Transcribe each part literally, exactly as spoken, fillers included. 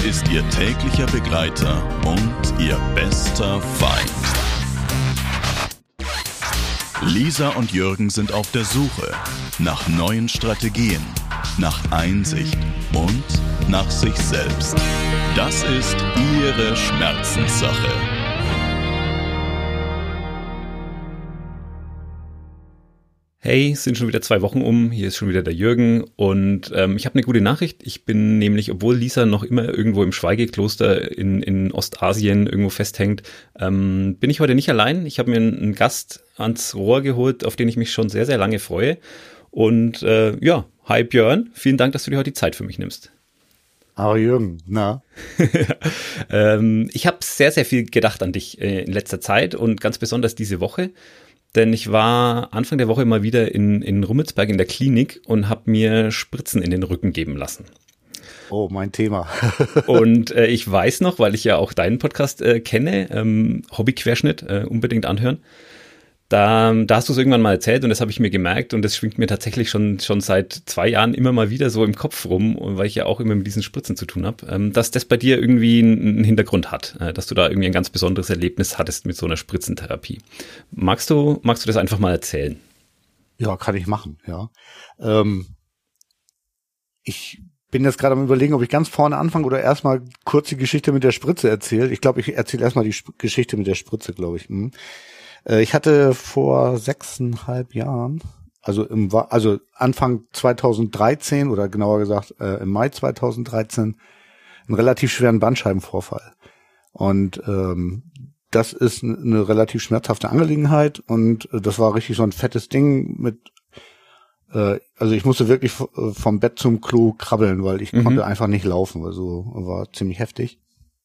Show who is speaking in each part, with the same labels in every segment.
Speaker 1: ist Ihr täglicher Begleiter und Ihr bester Feind. Lisa und Jürgen sind auf der Suche nach neuen Strategien, nach Einsicht und nach sich selbst. Das ist ihre Schmerzenssache.
Speaker 2: Hey, es sind schon wieder zwei Wochen um, hier ist schon wieder der Jürgen und ähm, ich habe eine gute Nachricht. Ich bin nämlich, obwohl Lisa noch immer irgendwo im Schweigekloster in, in Ostasien irgendwo festhängt, ähm, bin ich heute nicht allein. Ich habe mir einen, einen Gast ans Rohr geholt, auf den ich mich schon sehr, sehr lange freue. Und äh, ja, hi Björn, vielen Dank, dass du dir heute die Zeit für mich nimmst.
Speaker 3: Aber Jürgen, na?
Speaker 2: ähm, ich habe sehr, sehr viel gedacht an dich äh, in letzter Zeit und ganz besonders diese Woche. Denn ich war Anfang der Woche mal wieder in, in Rummelsberg in der Klinik und habe mir Spritzen in den Rücken geben lassen.
Speaker 3: Oh, mein Thema.
Speaker 2: Und äh, ich weiß noch, weil ich ja auch deinen Podcast äh, kenne, ähm, Hobbyquerschnitt, äh, unbedingt anhören. Da, da hast du es irgendwann mal erzählt und das habe ich mir gemerkt und das schwingt mir tatsächlich schon schon seit zwei Jahren immer mal wieder so im Kopf rum, weil ich ja auch immer mit diesen Spritzen zu tun habe, ähm, dass das bei dir irgendwie einen Hintergrund hat, äh, dass du da irgendwie ein ganz besonderes Erlebnis hattest mit so einer Spritzentherapie. Magst du magst du das einfach mal erzählen?
Speaker 3: Ja, kann ich machen, ja. Ähm, ich bin jetzt gerade am Überlegen, ob ich ganz vorne anfange oder erstmal kurz die Geschichte mit der Spritze erzähle. Ich glaube, ich erzähle erstmal die Sp- Geschichte mit der Spritze, glaube ich. Hm. Ich hatte vor sechseinhalb Jahren, also im, also Anfang zweitausenddreizehn oder genauer gesagt äh, im Mai zweitausenddreizehn, einen relativ schweren Bandscheibenvorfall. Und ähm, das ist eine relativ schmerzhafte Angelegenheit und äh, das war richtig so ein fettes Ding mit, äh, also ich musste wirklich f- vom Bett zum Klo krabbeln, weil ich mhm. konnte einfach nicht laufen, also war ziemlich heftig.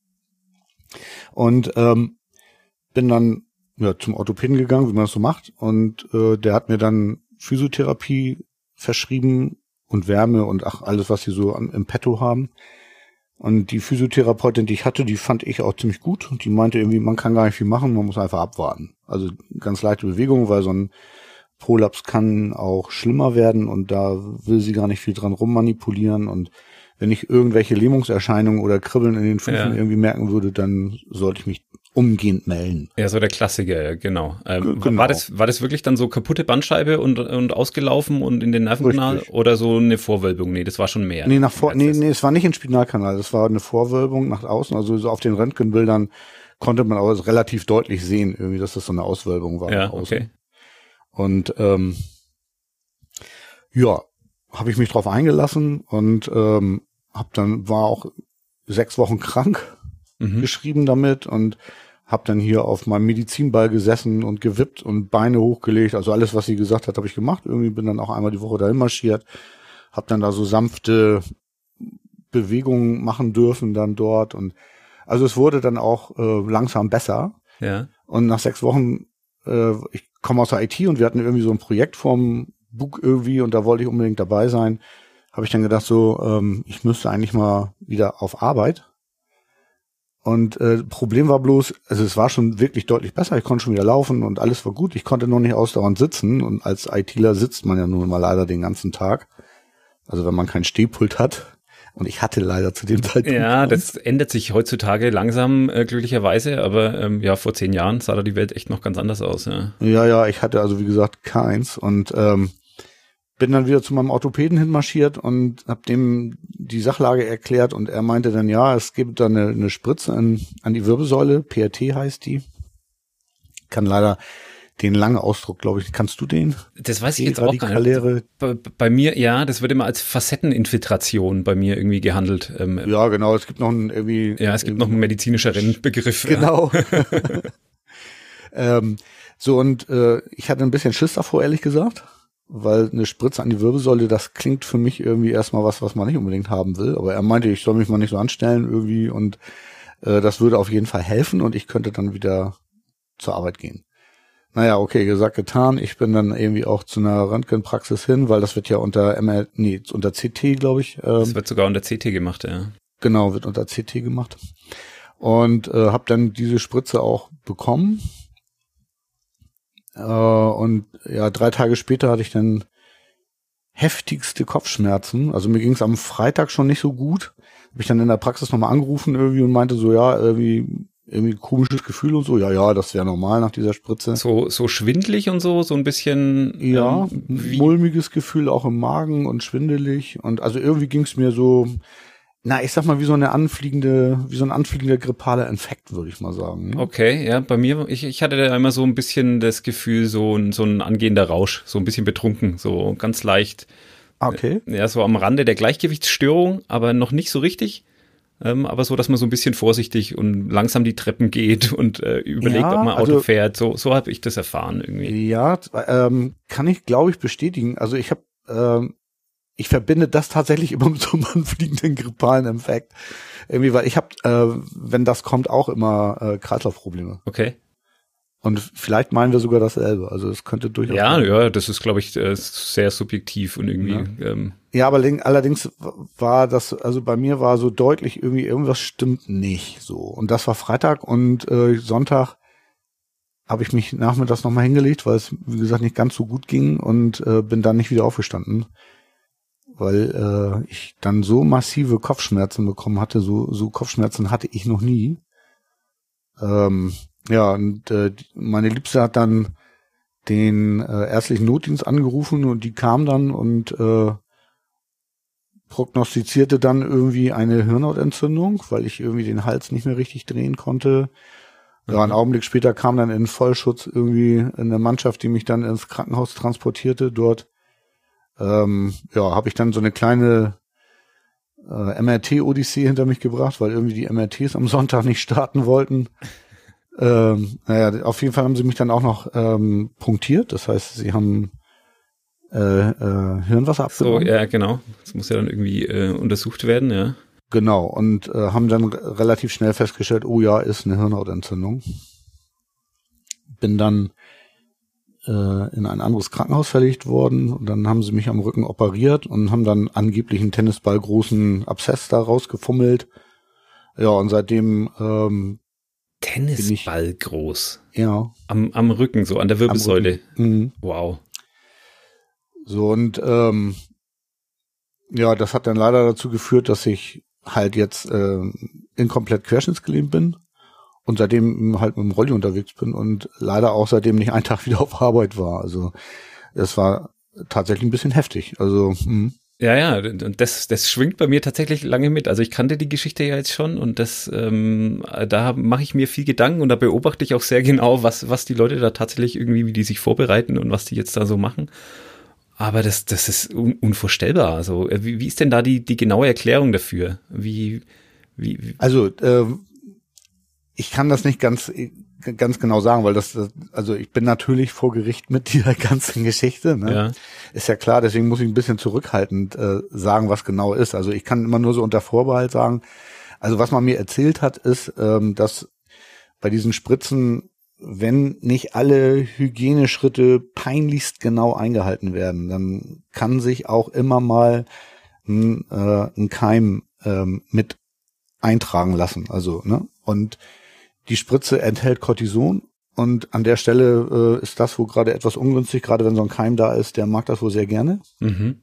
Speaker 3: Und ähm, bin dann ja, zum Orthopäden gegangen, wie man das so macht. Und äh, der hat mir dann Physiotherapie verschrieben und Wärme und ach alles, was sie so an, im Petto haben. Und die Physiotherapeutin, die ich hatte, die fand ich auch ziemlich gut. Und die meinte irgendwie, man kann gar nicht viel machen, man muss einfach abwarten. Also ganz leichte Bewegung, weil so ein Prolaps kann auch schlimmer werden. Und da will sie gar nicht viel dran rummanipulieren. Und wenn ich irgendwelche Lähmungserscheinungen oder Kribbeln in den Füßen ja. irgendwie merken würde, dann sollte ich mich umgehend melden.
Speaker 2: Ja, so der Klassiker, genau. Ähm, genau. War das, war das wirklich dann so kaputte Bandscheibe und, und ausgelaufen und in den Nervenkanal Richtig. Oder so eine Vorwölbung? Nee, das war schon mehr.
Speaker 3: Nee, nach vor, nee, nee, es war nicht ein Spinalkanal, das war eine Vorwölbung nach außen, also so auf den Röntgenbildern konnte man aber relativ deutlich sehen, irgendwie, dass das so eine Auswölbung war.
Speaker 2: Ja, okay.
Speaker 3: Und, ähm, ja, habe ich mich drauf eingelassen und, ähm, hab dann, war auch sechs Wochen krank, mhm. geschrieben damit und hab dann hier auf meinem Medizinball gesessen und gewippt und Beine hochgelegt. Also alles, was sie gesagt hat, habe ich gemacht. Irgendwie bin dann auch einmal die Woche dahin marschiert. Hab dann da so sanfte Bewegungen machen dürfen dann dort. Und also es wurde dann auch äh, langsam besser.
Speaker 2: Ja.
Speaker 3: Und nach sechs Wochen, äh, ich komme aus der I T und wir hatten irgendwie so ein Projekt vorm Bug irgendwie und da wollte ich unbedingt dabei sein. Habe ich dann gedacht so, ähm, ich müsste eigentlich mal wieder auf Arbeit. Und äh, Problem war bloß, also es war schon wirklich deutlich besser, ich konnte schon wieder laufen und alles war gut, ich konnte nur nicht ausdauernd sitzen und als ITler sitzt man ja nun mal leider den ganzen Tag, also wenn man kein Stehpult hat und ich hatte leider zu dem Zeitpunkt.
Speaker 2: Ja, das ändert sich heutzutage langsam äh, glücklicherweise, aber ähm, ja, vor zehn Jahren sah da die Welt echt noch ganz anders aus. Ja,
Speaker 3: ja, ja ich hatte also wie gesagt keins und ähm, bin dann wieder zu meinem Orthopäden hinmarschiert und habe dem die Sachlage erklärt und er meinte dann, ja, es gibt da eine, eine Spritze an, an die Wirbelsäule, P R T heißt die. Kann leider den langen Ausdruck, glaube ich, kannst du den?
Speaker 2: Das weiß ich jetzt auch gar nicht. Bei, bei mir, ja, das wird immer als Facetteninfiltration bei mir irgendwie gehandelt. Ähm,
Speaker 3: ja, genau, es gibt noch einen irgendwie.
Speaker 2: Ja, es gibt noch einen medizinischeren Begriff.
Speaker 3: Genau. ähm, so und äh, ich hatte ein bisschen Schiss davor, ehrlich gesagt. Weil eine Spritze an die Wirbelsäule, das klingt für mich irgendwie erstmal was, was man nicht unbedingt haben will. Aber er meinte, ich soll mich mal nicht so anstellen irgendwie und äh, das würde auf jeden Fall helfen und ich könnte dann wieder zur Arbeit gehen. Naja, okay, gesagt, getan. Ich bin dann irgendwie auch zu einer Röntgenpraxis hin, weil das wird ja unter M R, nee, unter C T, glaube ich. Ähm,
Speaker 2: das wird sogar unter C T gemacht, ja.
Speaker 3: Genau, wird unter C T gemacht. Und äh, habe dann diese Spritze auch bekommen. Uh, und ja, drei Tage später hatte ich dann heftigste Kopfschmerzen. Also mir ging es am Freitag schon nicht so gut. Habe ich dann in der Praxis nochmal angerufen irgendwie und meinte so, ja, irgendwie, irgendwie komisches Gefühl und so. Ja, ja, das wäre normal nach dieser Spritze.
Speaker 2: So, so schwindelig und so, so ein bisschen.
Speaker 3: Ja,
Speaker 2: ähm, wie?
Speaker 3: mulmiges Gefühl auch im Magen und schwindelig. Und also irgendwie ging es mir so, na, ich sag mal, wie so eine anfliegende, wie so ein anfliegender grippaler Infekt, würde ich mal sagen.
Speaker 2: Okay, ja, bei mir, ich, ich hatte da immer so ein bisschen das Gefühl, so ein, so ein angehender Rausch, so ein bisschen betrunken, so ganz leicht.
Speaker 3: Okay.
Speaker 2: Ja, so am Rande der Gleichgewichtsstörung, aber noch nicht so richtig. Ähm, aber so, dass man so ein bisschen vorsichtig und langsam die Treppen geht und äh, überlegt,
Speaker 3: Ja,
Speaker 2: ob man Auto
Speaker 3: also,
Speaker 2: fährt. So, so habe ich das erfahren irgendwie.
Speaker 3: Ja, ähm, kann ich, glaube ich, bestätigen. Also ich habe, ähm, ich verbinde das tatsächlich immer mit so einem anfliegenden grippalen Infekt. Irgendwie, weil ich habe, äh, wenn das kommt, auch immer äh, Kreislaufprobleme.
Speaker 2: Okay.
Speaker 3: Und vielleicht meinen wir sogar dasselbe. Also es könnte durchaus.
Speaker 2: Ja,
Speaker 3: sein.
Speaker 2: ja, das ist, glaube ich, äh, sehr subjektiv und irgendwie.
Speaker 3: Ja.
Speaker 2: Ähm,
Speaker 3: Ja, aber allerdings war das, also bei mir war so deutlich irgendwie, irgendwas stimmt nicht so. Und das war Freitag und äh, Sonntag habe ich mich nachmittags nochmal hingelegt, weil es, wie gesagt, nicht ganz so gut ging und äh, bin dann nicht wieder aufgestanden, weil äh, ich dann so massive Kopfschmerzen bekommen hatte. So, so Kopfschmerzen hatte ich noch nie. Ähm, ja, und äh, meine Liebste hat dann den äh, ärztlichen Notdienst angerufen und die kam dann und äh, prognostizierte dann irgendwie eine Hirnhautentzündung, weil ich irgendwie den Hals nicht mehr richtig drehen konnte. Ja, einen Augenblick später kam dann in Vollschutz irgendwie eine Mannschaft, die mich dann ins Krankenhaus transportierte. Dort ähm, ja, habe ich dann so eine kleine äh, M R T-Odyssee hinter mich gebracht, weil irgendwie die M R Ts am Sonntag nicht starten wollten. Ähm, naja, auf jeden Fall haben sie mich dann auch noch ähm, punktiert. Das heißt, sie haben äh, äh, Hirnwasser abgenommen.
Speaker 2: so, ja, genau. Das muss ja dann irgendwie äh, untersucht werden, ja.
Speaker 3: Genau, und äh, haben dann r- relativ schnell festgestellt, oh ja, ist eine Hirnhautentzündung. Bin dann äh, in ein anderes Krankenhaus verlegt worden und dann haben sie mich am Rücken operiert und haben dann angeblich einen Tennisball großen Abszess da rausgefummelt. Ja, und seitdem ähm,
Speaker 2: Tennisball groß.
Speaker 3: ja
Speaker 2: Am, am Rücken, so an der Wirbelsäule.
Speaker 3: Mhm.
Speaker 2: Wow.
Speaker 3: So, und ähm, ja, das hat dann leider dazu geführt, dass ich halt jetzt äh, inkomplett querschnittsgelähmt bin und seitdem halt mit dem Rolli unterwegs bin und leider auch seitdem nicht einen Tag wieder auf Arbeit war. Also es war tatsächlich ein bisschen heftig. Also mh.
Speaker 2: Ja, ja, und das, das schwingt bei mir tatsächlich lange mit. Also ich kannte die Geschichte ja jetzt schon und das, ähm, da mache ich mir viel Gedanken und da beobachte ich auch sehr genau, was, was die Leute da tatsächlich irgendwie, wie die sich vorbereiten und was die jetzt da so machen. Aber das, das ist un, unvorstellbar. Also wie, wie ist denn da die, die genaue Erklärung dafür? Wie, wie, wie?
Speaker 3: Also äh, ich kann das nicht ganz ganz genau sagen, weil das, also ich bin natürlich vor Gericht mit dieser ganzen Geschichte, ne?
Speaker 2: Ja.
Speaker 3: Ist ja klar, deswegen muss ich ein bisschen zurückhaltend äh, sagen, was genau ist. Also ich kann immer nur so unter Vorbehalt sagen, also was man mir erzählt hat, ist, ähm, dass bei diesen Spritzen, wenn nicht alle Hygieneschritte peinlichst genau eingehalten werden, dann kann sich auch immer mal ein, äh, ein Keim ähm, mit eintragen lassen. Also, ne? Und die Spritze enthält Cortison und an der Stelle äh, ist das wohl gerade etwas ungünstig, gerade wenn so ein Keim da ist, der mag das wohl sehr gerne.
Speaker 2: Mhm.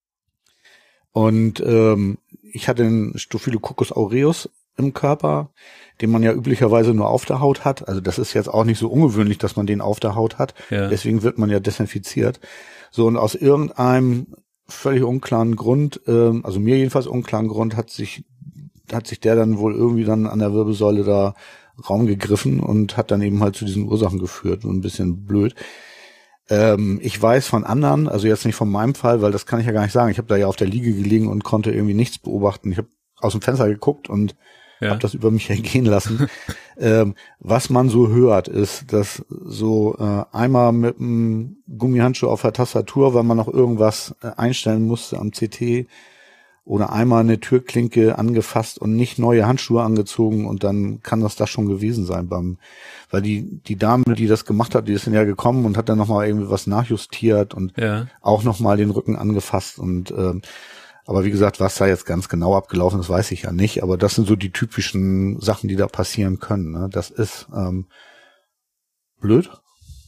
Speaker 3: Und ähm, ich hatte einen Staphylococcus aureus im Körper, den man ja üblicherweise nur auf der Haut hat. Also das ist jetzt auch nicht so ungewöhnlich, dass man den auf der Haut hat.
Speaker 2: Ja.
Speaker 3: Deswegen wird man ja desinfiziert. So, und aus irgendeinem völlig unklaren Grund, ähm, also mir jedenfalls unklaren Grund, hat sich hat sich der dann wohl irgendwie dann an der Wirbelsäule da Raum gegriffen und hat dann eben halt zu diesen Ursachen geführt. Und ein bisschen blöd. Ähm, ich weiß von anderen, also jetzt nicht von meinem Fall, weil das kann ich ja gar nicht sagen. Ich habe da ja auf der Liege gelegen und konnte irgendwie nichts beobachten. Ich habe aus dem Fenster geguckt und
Speaker 2: Ja.
Speaker 3: habe das über mich ergehen lassen. ähm, was man so hört, ist, dass so äh, einmal mit einem Gummihandschuh auf der Tastatur, weil man noch irgendwas äh, einstellen musste am C T, oder einmal eine Türklinke angefasst und nicht neue Handschuhe angezogen und dann kann das das schon gewesen sein beim, weil die die Dame, die das gemacht hat, die ist dann ja gekommen und hat dann nochmal irgendwie was nachjustiert und
Speaker 2: Ja.
Speaker 3: auch nochmal den Rücken angefasst und ähm, aber wie gesagt, was da jetzt ganz genau abgelaufen ist, weiß ich ja nicht, aber das sind so die typischen Sachen, die da passieren können, ne? Das ist ähm, blöd.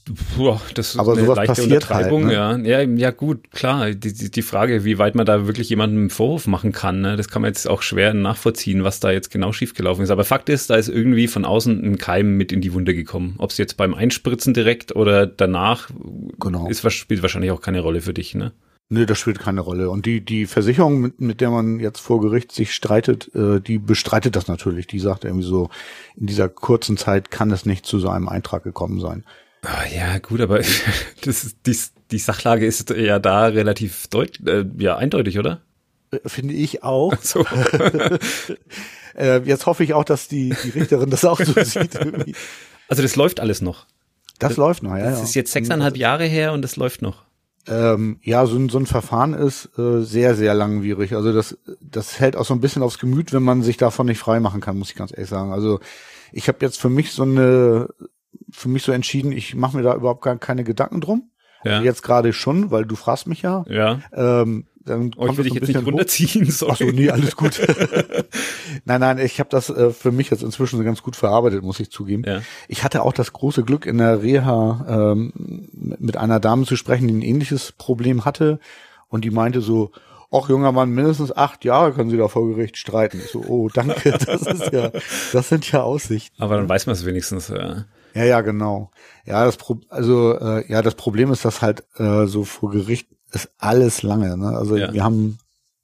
Speaker 2: Boah, das ist
Speaker 3: aber
Speaker 2: eine
Speaker 3: sowas
Speaker 2: leichte
Speaker 3: passiert
Speaker 2: Untertreibung,
Speaker 3: halt, ne?
Speaker 2: ja. ja. Ja, gut, klar. Die, die, die Frage, wie weit man da wirklich jemandem einen Vorwurf machen kann, ne? Das kann man jetzt auch schwer nachvollziehen, was da jetzt genau schiefgelaufen ist. Aber Fakt ist, da ist irgendwie von außen ein Keim mit in die Wunde gekommen. Ob es jetzt beim Einspritzen direkt oder danach,
Speaker 3: Genau.
Speaker 2: ist, spielt wahrscheinlich auch keine Rolle für dich, ne?
Speaker 3: Nee, das spielt keine Rolle. Und die, die Versicherung, mit, mit der man jetzt vor Gericht sich streitet, äh, die bestreitet das natürlich. Die sagt irgendwie so, in dieser kurzen Zeit kann es nicht zu so einem Eintrag gekommen sein.
Speaker 2: Ah, ja, gut, aber das ist, die, die Sachlage ist ja da relativ deut, äh, ja, eindeutig, oder?
Speaker 3: Äh, finde ich auch.
Speaker 2: So.
Speaker 3: äh, jetzt hoffe ich auch, dass die, die Richterin das auch so sieht. Irgendwie.
Speaker 2: Also das läuft alles noch.
Speaker 3: Das, das läuft noch, ja.
Speaker 2: Das
Speaker 3: ja.
Speaker 2: ist jetzt sechseinhalb Jahre her und das läuft noch.
Speaker 3: Ähm, ja, so ein, so ein Verfahren ist äh, sehr, sehr langwierig. Also das, das hält auch so ein bisschen aufs Gemüt, wenn man sich davon nicht frei machen kann, muss ich ganz ehrlich sagen. Also ich habe jetzt für mich so eine, für mich so entschieden, ich mache mir da überhaupt gar keine Gedanken drum.
Speaker 2: Ja.
Speaker 3: Also jetzt gerade schon, weil du fragst mich ja.
Speaker 2: Ja.
Speaker 3: Ähm, dann
Speaker 2: oh, ich will dich jetzt nicht runterziehen, sorry.
Speaker 3: Ach so, nee, alles gut. nein, nein, ich habe das äh, für mich jetzt inzwischen ganz gut verarbeitet, muss ich zugeben.
Speaker 2: Ja.
Speaker 3: Ich hatte auch das große Glück, in der Reha ähm, mit einer Dame zu sprechen, die ein ähnliches Problem hatte und die meinte so, ach junger Mann, mindestens acht Jahre können Sie da vor Gericht streiten. Ich so, oh, danke, das ist ja, das sind ja Aussichten.
Speaker 2: Aber dann weiß man es wenigstens, ja.
Speaker 3: Ja, ja, genau. Ja, das Pro- also äh, ja, das Problem ist, dass halt äh, so vor Gericht ist alles lange. Ne? Also
Speaker 2: ja.
Speaker 3: wir haben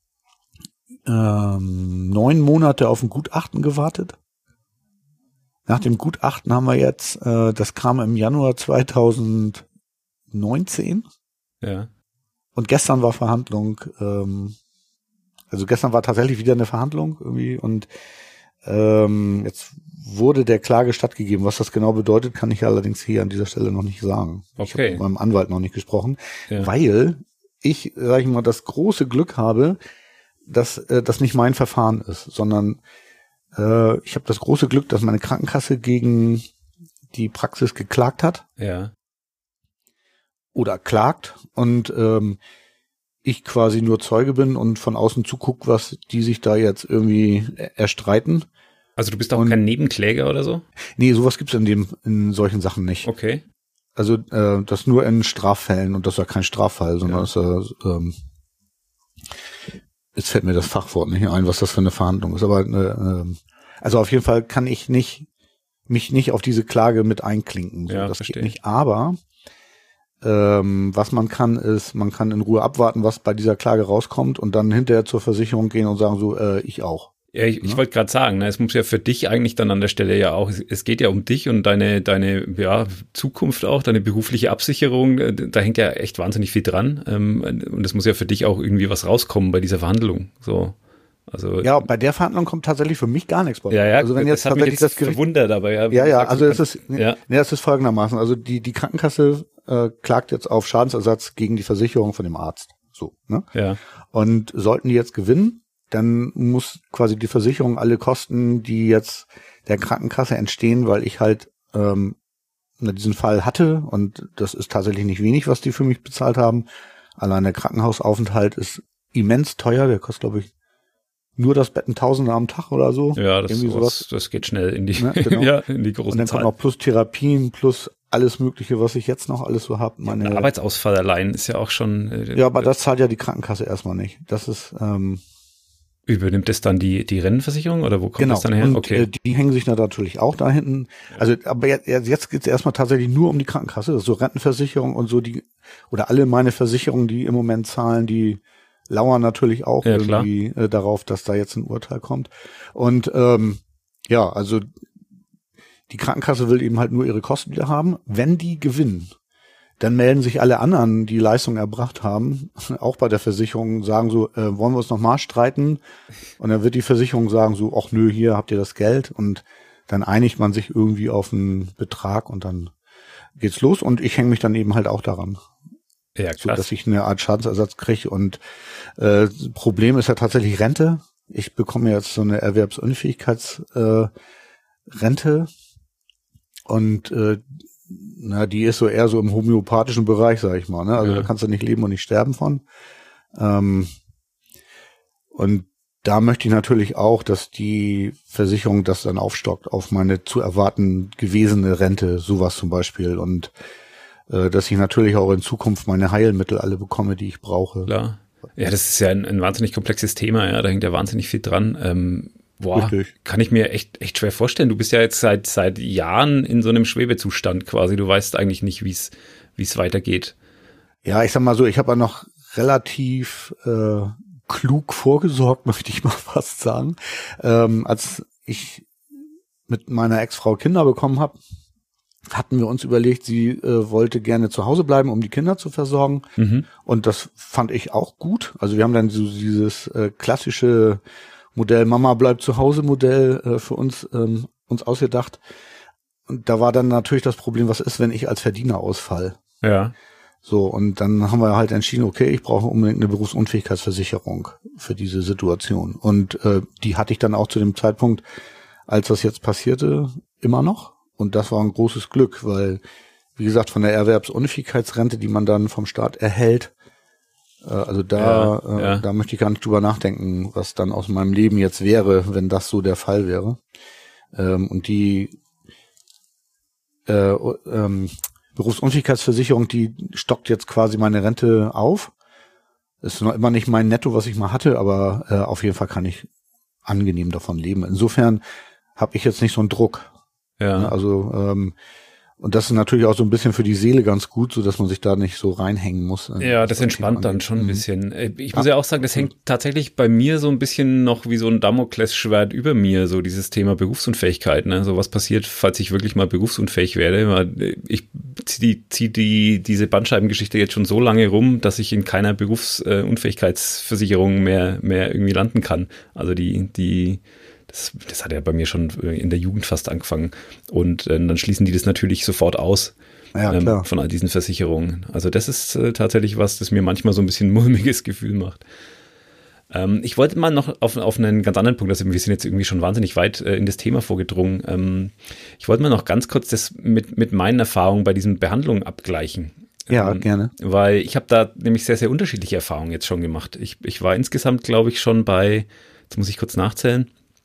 Speaker 3: ähm, neun Monate auf ein Gutachten gewartet. Nach dem Gutachten haben wir jetzt, äh, das kam im Januar zweitausendneunzehn.
Speaker 2: Ja.
Speaker 3: Und gestern war Verhandlung. Ähm, also gestern war tatsächlich wieder eine Verhandlung irgendwie und ähm, jetzt wurde der Klage stattgegeben. Was das genau bedeutet, kann ich allerdings hier an dieser Stelle noch nicht sagen.
Speaker 2: Okay.
Speaker 3: Ich habe mit meinem Anwalt noch nicht gesprochen,
Speaker 2: ja.
Speaker 3: weil ich, sage ich mal, das große Glück habe, dass äh, das nicht mein Verfahren ist, sondern äh, ich habe das große Glück, dass meine Krankenkasse gegen die Praxis geklagt hat.
Speaker 2: Ja.
Speaker 3: Oder klagt und ähm, ich quasi nur Zeuge bin und von außen zuguck, was die sich da jetzt irgendwie erstreiten.
Speaker 2: Also du bist auch
Speaker 3: und,
Speaker 2: kein Nebenkläger oder so?
Speaker 3: Nee, sowas gibt's in dem in solchen Sachen nicht.
Speaker 2: Okay.
Speaker 3: Also äh, das nur in Straffällen und das ist ja kein Straffall, sondern
Speaker 2: ja.
Speaker 3: das ist ja, ähm, jetzt fällt mir das Fachwort nicht ein, was das für eine Verhandlung ist, aber äh, äh, also auf jeden Fall kann ich nicht mich nicht auf diese Klage mit einklinken. So,
Speaker 2: ja,
Speaker 3: das
Speaker 2: verstehe.
Speaker 3: geht nicht, aber Ähm, was man kann, ist, man kann in Ruhe abwarten, was bei dieser Klage rauskommt und dann hinterher zur Versicherung gehen und sagen so, äh, ich auch.
Speaker 2: Ja, ich, ja? ich wollte gerade sagen, ne, es muss ja für dich eigentlich dann an der Stelle ja auch, es, es geht ja um dich und deine deine ja, Zukunft auch, deine berufliche Absicherung, da hängt ja echt wahnsinnig viel dran ähm, und es muss ja für dich auch irgendwie was rauskommen bei dieser Verhandlung. So. Also,
Speaker 3: ja, bei der Verhandlung kommt tatsächlich für mich gar nichts bei.
Speaker 2: Ja, ja,
Speaker 3: also wenn jetzt
Speaker 2: das hat mich
Speaker 3: tatsächlich
Speaker 2: jetzt
Speaker 3: das Gericht
Speaker 2: verwundert, aber ja.
Speaker 3: Ja, ja,
Speaker 2: sagst,
Speaker 3: also es ist,
Speaker 2: ja.
Speaker 3: nee, es ist folgendermaßen, also die die Krankenkasse äh, klagt jetzt auf Schadensersatz gegen die Versicherung von dem Arzt, so, ne?
Speaker 2: Ja.
Speaker 3: Und sollten die jetzt gewinnen, dann muss quasi die Versicherung alle Kosten, die jetzt der Krankenkasse entstehen, weil ich halt ähm, diesen Fall hatte und das ist tatsächlich nicht wenig, was die für mich bezahlt haben. Allein der Krankenhausaufenthalt ist immens teuer, der kostet, glaube ich, nur das Bett ein Tausender am Tag oder so.
Speaker 2: Ja, das,
Speaker 3: Irgendwie
Speaker 2: sowas, das geht schnell in die,
Speaker 3: ne, genau.
Speaker 2: ja, in die großen
Speaker 3: Und dann
Speaker 2: Zahlen.
Speaker 3: kommt noch plus Therapien, plus alles Mögliche, was ich jetzt noch alles so habe. Meine
Speaker 2: ja, Arbeitsausfall allein ist ja auch schon. Äh,
Speaker 3: ja, aber das zahlt ja die Krankenkasse erstmal nicht. Das ist ähm,
Speaker 2: übernimmt es dann die die Rentenversicherung oder wo kommt
Speaker 3: genau.
Speaker 2: das dann her?
Speaker 3: Und,
Speaker 2: okay.
Speaker 3: äh, die hängen sich da natürlich auch da hinten. Also, aber jetzt, jetzt geht es erstmal tatsächlich nur um die Krankenkasse, das ist so Rentenversicherung und so die oder alle meine Versicherungen, die im Moment zahlen, die lauern natürlich auch
Speaker 2: ja,
Speaker 3: irgendwie äh, darauf, dass da jetzt ein Urteil kommt. Und ähm, ja, also die Krankenkasse will eben halt nur ihre Kosten wieder haben. Wenn die gewinnen, dann melden sich alle anderen, die Leistung erbracht haben, auch bei der Versicherung, sagen so, äh, wollen wir uns nochmal streiten? Und dann wird die Versicherung sagen so, ach nö, hier habt ihr das Geld. Und dann einigt man sich irgendwie auf einen Betrag und dann geht's los. Und ich hänge mich dann eben halt auch daran.
Speaker 2: Ja,
Speaker 3: so, dass ich eine Art Schadensersatz kriege. Und äh, Problem ist ja tatsächlich Rente. Ich bekomme jetzt so eine Erwerbsunfähigkeitsrente äh, Rente. Und äh, na, die ist so eher so im homöopathischen Bereich, sag ich mal. Ne? Also ja. Da kannst du nicht leben und nicht sterben von. Ähm, und da möchte ich natürlich auch, dass die Versicherung das dann aufstockt auf meine zu erwarten gewesene Rente, sowas zum Beispiel. Und äh, dass ich natürlich auch in Zukunft meine Heilmittel alle bekomme, die ich brauche.
Speaker 2: Klar. Ja, das ist ja ein, ein wahnsinnig komplexes Thema, ja, da hängt ja wahnsinnig viel dran. Ähm, boah, Richtig. Kann ich mir echt echt schwer vorstellen. Du bist ja jetzt seit seit Jahren in so einem Schwebezustand quasi. Du weißt eigentlich nicht, wie es wie es weitergeht.
Speaker 3: Ja, ich sag mal so, ich habe ja noch relativ äh, klug vorgesorgt, möchte ich mal fast sagen. Ähm, als ich mit meiner Ex-Frau Kinder bekommen habe, hatten wir uns überlegt, sie äh, wollte gerne zu Hause bleiben, um die Kinder zu versorgen. Mhm. Und das fand ich auch gut. Also wir haben dann so dieses äh, klassische Modell Mama bleibt zu Hause Modell äh, für uns ähm, uns ausgedacht. Und da war dann natürlich das Problem, was ist, wenn ich als Verdiener ausfall?
Speaker 2: Ja.
Speaker 3: So, und dann haben wir halt entschieden, okay, ich brauche unbedingt eine Berufsunfähigkeitsversicherung für diese Situation. Und äh, die hatte ich dann auch zu dem Zeitpunkt, als das jetzt passierte, immer noch. Und das war ein großes Glück, weil, wie gesagt, von der Erwerbsunfähigkeitsrente, die man dann vom Staat erhält, äh, also da, ja, ja. Äh, da möchte ich gar nicht drüber nachdenken, was dann aus meinem Leben jetzt wäre, wenn das so der Fall wäre. Ähm, und die äh, ähm, Berufsunfähigkeitsversicherung, die stockt jetzt quasi meine Rente auf. Ist noch immer nicht mein Netto, was ich mal hatte, aber äh, auf jeden Fall kann ich angenehm davon leben. Insofern habe ich jetzt nicht so einen Druck.
Speaker 2: Ja.
Speaker 3: Also ähm, und das ist natürlich auch so ein bisschen für die Seele ganz gut, so dass man sich da nicht so reinhängen muss.
Speaker 2: Ja, das entspannt dann schon ein bisschen. Ich muss ja auch sagen, das hängt tatsächlich bei mir so ein bisschen noch wie so ein Damoklesschwert über mir, so dieses Thema Berufsunfähigkeit. Ne? So was passiert, falls ich wirklich mal berufsunfähig werde. Ich ziehe die, zieh die, diese Bandscheibengeschichte jetzt schon so lange rum, dass ich in keiner Berufsunfähigkeitsversicherung mehr, mehr irgendwie landen kann. Also die, die Das, das hat ja bei mir schon in der Jugend fast angefangen. Und äh, dann schließen die das natürlich sofort aus,
Speaker 3: ja, ähm,
Speaker 2: von all diesen Versicherungen. Also das ist äh, tatsächlich was, das mir manchmal so ein bisschen ein mulmiges Gefühl macht. Ähm, ich wollte mal noch auf, auf einen ganz anderen Punkt, also wir sind jetzt irgendwie schon wahnsinnig weit äh, in das Thema vorgedrungen. Ähm, ich wollte mal noch ganz kurz das mit, mit meinen Erfahrungen bei diesen Behandlungen abgleichen.
Speaker 3: Ja, ähm, gerne.
Speaker 2: Weil ich habe da nämlich sehr, sehr unterschiedliche Erfahrungen jetzt schon gemacht. Ich, ich war insgesamt, glaube ich, schon bei, jetzt muss ich kurz nachzählen,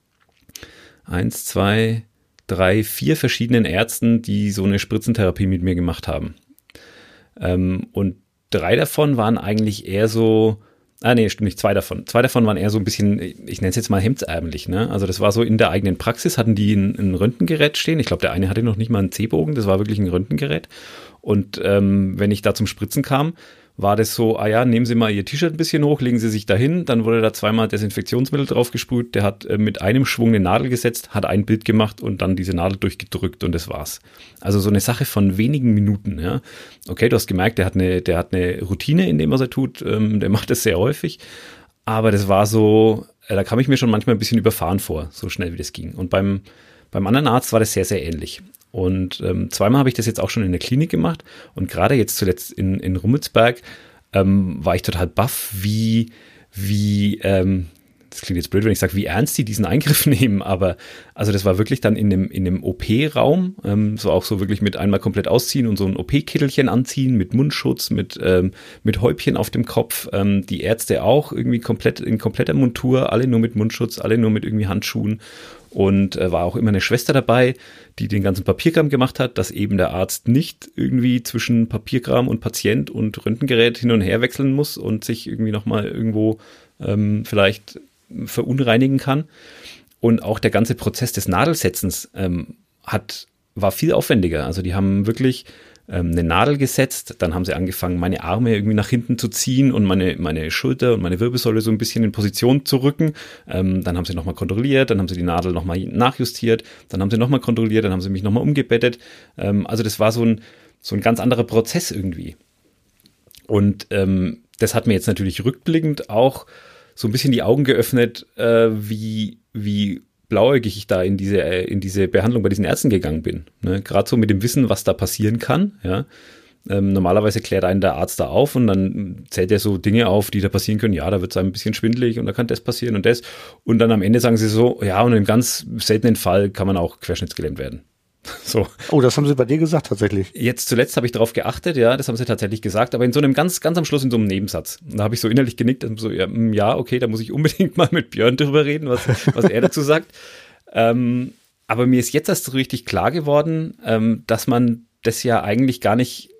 Speaker 2: eins, zwei, drei, vier verschiedenen Ärzten, die so eine Spritzentherapie mit mir gemacht haben. Ähm, und drei davon waren eigentlich eher so, ah nee, stimmt nicht, zwei davon. Zwei davon waren eher so ein bisschen, ich nenne es jetzt mal hemdsärmlich, ne? Also das war so in der eigenen Praxis, hatten die ein, ein Röntgengerät stehen. Ich glaube, der eine hatte noch nicht mal einen C-Bogen, das war wirklich ein Röntgengerät. Und ähm, wenn ich da zum Spritzen kam, war das so, ah ja, nehmen Sie mal Ihr T-Shirt ein bisschen hoch, legen Sie sich dahin, dann wurde da zweimal Desinfektionsmittel drauf gesprüht, der hat äh, mit einem Schwung eine Nadel gesetzt, hat ein Bild gemacht und dann diese Nadel durchgedrückt und das war's. Also so eine Sache von wenigen Minuten, ja. Okay, du hast gemerkt, der hat eine, der hat eine Routine in dem, was er tut, ähm, der macht das sehr häufig, aber das war so, äh, da kam ich mir schon manchmal ein bisschen überfahren vor, so schnell wie das ging. Und beim, beim anderen Arzt war das sehr, sehr ähnlich. Und ähm, zweimal habe ich das jetzt auch schon in der Klinik gemacht und gerade jetzt zuletzt in, in Rummelsberg ähm, war ich total baff, wie, wie, ähm, das klingt jetzt blöd, wenn ich sage, wie ernst die diesen Eingriff nehmen, aber also das war wirklich dann in dem, in dem O P-Raum, ähm, so auch so wirklich mit einmal komplett ausziehen und so ein O P-Kittelchen anziehen mit Mundschutz, mit, ähm, mit Häubchen auf dem Kopf, ähm, die Ärzte auch irgendwie komplett in kompletter Montur, alle nur mit Mundschutz, alle nur mit irgendwie Handschuhen. Und äh, war auch immer eine Schwester dabei, die den ganzen Papierkram gemacht hat, dass eben der Arzt nicht irgendwie zwischen Papierkram und Patient und Röntgengerät hin und her wechseln muss und sich irgendwie nochmal irgendwo ähm, vielleicht verunreinigen kann. Und auch der ganze Prozess des Nadelsetzens ähm, hat, war viel aufwendiger. Also die haben wirklich ähm, eine Nadel gesetzt, dann haben sie angefangen, meine Arme irgendwie nach hinten zu ziehen und meine, meine Schulter und meine Wirbelsäule so ein bisschen in Position zu rücken. Ähm, dann haben sie nochmal kontrolliert, dann haben sie die Nadel nochmal nachjustiert, dann haben sie nochmal kontrolliert, dann haben sie mich nochmal umgebettet. Ähm, also das war so ein, so ein ganz anderer Prozess irgendwie. Und ähm, das hat mir jetzt natürlich rückblickend auch so ein bisschen die Augen geöffnet, äh, wie, wie blauäugig ich da in diese, in diese Behandlung bei diesen Ärzten gegangen bin. Ne? Gerade so mit dem Wissen, was da passieren kann. Ja? Ähm, normalerweise klärt einen der Arzt da auf und dann zählt er so Dinge auf, die da passieren können. Ja, da wird es einem ein bisschen schwindelig und da kann das passieren und das. Und dann am Ende sagen sie so, ja, und im ganz seltenen Fall kann man auch querschnittsgelähmt werden. So.
Speaker 3: Oh, das haben sie bei dir gesagt tatsächlich.
Speaker 2: Jetzt zuletzt habe ich darauf geachtet, ja, das haben sie tatsächlich gesagt, aber in so einem ganz, ganz am Schluss in so einem Nebensatz. Da habe ich so innerlich genickt und so, ja, ja, okay, da muss ich unbedingt mal mit Björn drüber reden, was, was er dazu sagt. Ähm, aber mir ist jetzt erst so richtig klar geworden, ähm, dass man das ja eigentlich gar nicht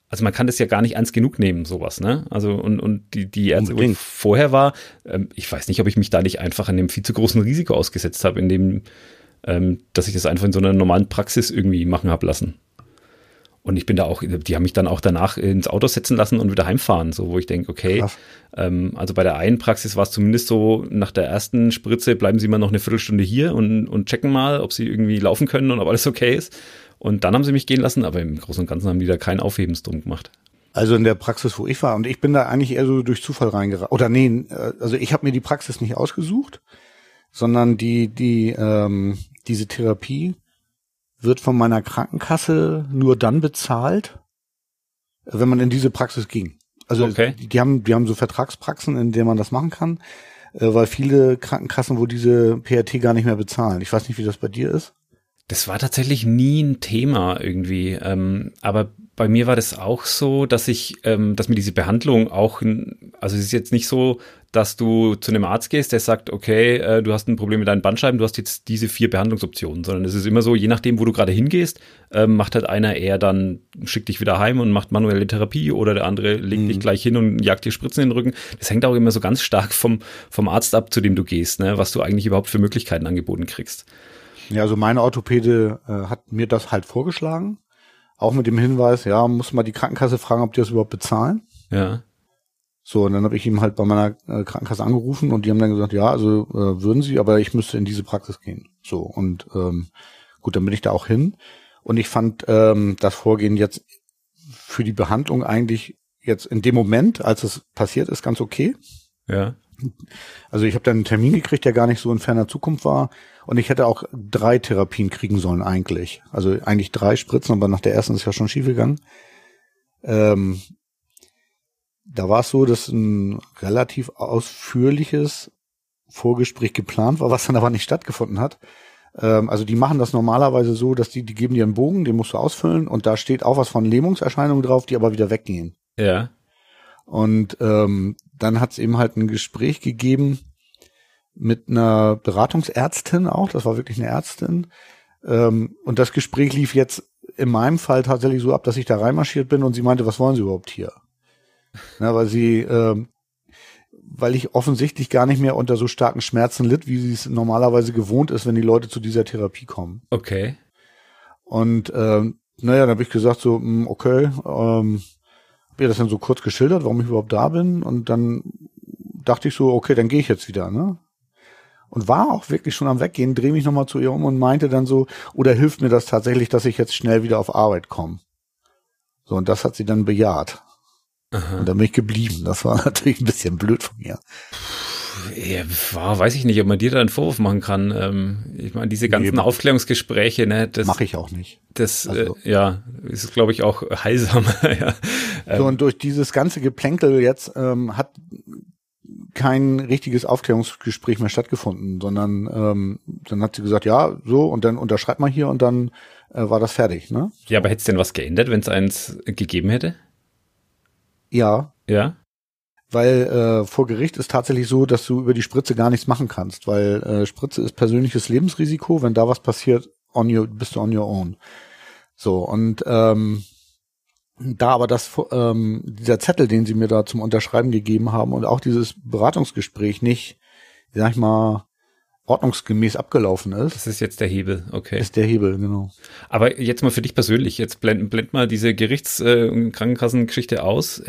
Speaker 2: also man kann das ja gar nicht ernst genug nehmen, sowas, ne? Also und, und die, die Ärzte, wo ich vorher war, ähm, ich weiß nicht, ob ich mich da nicht einfach an einem viel zu großen Risiko ausgesetzt habe, in dem, ähm, dass ich das einfach in so einer normalen Praxis irgendwie machen habe lassen. Und ich bin da auch, die haben mich dann auch danach ins Auto setzen lassen und wieder heimfahren, so wo ich denke, okay, ähm, also bei der einen Praxis war es zumindest so, nach der ersten Spritze bleiben sie mal noch eine Viertelstunde hier und, und checken mal, ob sie irgendwie laufen können und ob alles okay ist. Und dann haben sie mich gehen lassen, aber im Großen und Ganzen haben die da keinen Aufhebens drum gemacht.
Speaker 3: Also in der Praxis, wo ich war, und ich bin da eigentlich eher so durch Zufall reingeraten. Oder nee, also ich habe mir die Praxis nicht ausgesucht, sondern die, die, ähm, diese Therapie wird von meiner Krankenkasse nur dann bezahlt, wenn man in diese Praxis ging. Also
Speaker 2: okay.
Speaker 3: die, die haben, die haben so Vertragspraxen, in denen man das machen kann, äh, weil viele Krankenkassen, wo diese P R T gar nicht mehr bezahlen. Ich weiß nicht, wie das bei dir ist.
Speaker 2: Das war tatsächlich nie ein Thema irgendwie, ähm, aber bei mir war das auch so, dass ich, ähm, dass mir diese Behandlung auch, also es ist jetzt nicht so, dass du zu einem Arzt gehst, der sagt, okay, äh, du hast ein Problem mit deinen Bandscheiben, du hast jetzt diese vier Behandlungsoptionen, sondern es ist immer so, je nachdem, wo du gerade hingehst, ähm, macht halt einer eher dann, schickt dich wieder heim und macht manuelle Therapie oder der andere legt mhm. dich gleich hin und jagt dir Spritzen in den Rücken. Das hängt auch immer so ganz stark vom, vom Arzt ab, zu dem du gehst, ne, was du eigentlich überhaupt für Möglichkeiten angeboten kriegst.
Speaker 3: Ja, also meine Orthopäde äh, hat mir das halt vorgeschlagen. Auch mit dem Hinweis, ja, muss mal die Krankenkasse fragen, ob die das überhaupt bezahlen.
Speaker 2: Ja.
Speaker 3: So, und dann habe ich ihm halt bei meiner äh, Krankenkasse angerufen und die haben dann gesagt, ja, also äh, würden sie, aber ich müsste in diese Praxis gehen. So, und ähm, gut, dann bin ich da auch hin. Und ich fand ähm, das Vorgehen jetzt für die Behandlung eigentlich jetzt in dem Moment, als es passiert ist, ganz okay.
Speaker 2: Ja.
Speaker 3: Also ich habe dann einen Termin gekriegt, der gar nicht so in ferner Zukunft war. Und ich hätte auch drei Therapien kriegen sollen eigentlich. Also eigentlich drei Spritzen, aber nach der ersten ist ja schon schief gegangen. Ähm, da war es so, dass ein relativ ausführliches Vorgespräch geplant war, was dann aber nicht stattgefunden hat. Ähm, also die machen das normalerweise so, dass die, die geben dir einen Bogen, den musst du ausfüllen und da steht auch was von Lähmungserscheinungen drauf, die aber wieder weggehen.
Speaker 2: Ja.
Speaker 3: Und ähm, dann hat es eben halt ein Gespräch gegeben mit einer Beratungsärztin auch, das war wirklich eine Ärztin. Ähm, und das Gespräch lief jetzt in meinem Fall tatsächlich so ab, dass ich da reinmarschiert bin und sie meinte, was wollen Sie überhaupt hier? Na, weil sie, ähm, weil ich offensichtlich gar nicht mehr unter so starken Schmerzen litt, wie sie es normalerweise gewohnt ist, wenn die Leute zu dieser Therapie kommen.
Speaker 2: Okay.
Speaker 3: Und ähm, naja, dann habe ich gesagt so, mh, okay, ähm, habe ihr das dann so kurz geschildert, warum ich überhaupt da bin. Und dann dachte ich so, okay, dann gehe ich jetzt wieder, ne? Und war auch wirklich schon am Weggehen, drehe mich nochmal zu ihr um und meinte dann so, oder hilft mir das tatsächlich, dass ich jetzt schnell wieder auf Arbeit komme? So, und das hat sie dann bejaht. Aha. Und dann bin ich geblieben. Das war natürlich ein bisschen blöd von mir.
Speaker 2: Ja, war, weiß ich nicht, ob man dir da einen Vorwurf machen kann. Ähm, ich meine, diese ganzen nee, Aufklärungsgespräche, ne, das
Speaker 3: mache ich auch nicht.
Speaker 2: Das, also, äh, ja, ist, glaube ich, auch heilsam. ja.
Speaker 3: So, und durch dieses ganze Geplänkel jetzt ähm, hat kein richtiges Aufklärungsgespräch mehr stattgefunden, sondern ähm, dann hat sie gesagt, ja, so, und dann unterschreibt man hier und dann äh, war das fertig, ne?
Speaker 2: Ja, aber hätte es denn was geändert, wenn es eins gegeben hätte?
Speaker 3: Ja.
Speaker 2: Ja?
Speaker 3: Weil äh, vor Gericht ist tatsächlich so, dass du über die Spritze gar nichts machen kannst, weil äh, Spritze ist persönliches Lebensrisiko, wenn da was passiert, on your, bist du on your own. So, und ähm, da aber das ähm, dieser Zettel, den sie mir da zum Unterschreiben gegeben haben und auch dieses Beratungsgespräch nicht, sag ich mal, ordnungsgemäß abgelaufen ist.
Speaker 2: Das ist jetzt der Hebel, okay.
Speaker 3: Ist der Hebel, genau.
Speaker 2: Aber jetzt mal für dich persönlich, jetzt blend, blend mal diese Gerichts- äh, und Krankenkassengeschichte aus.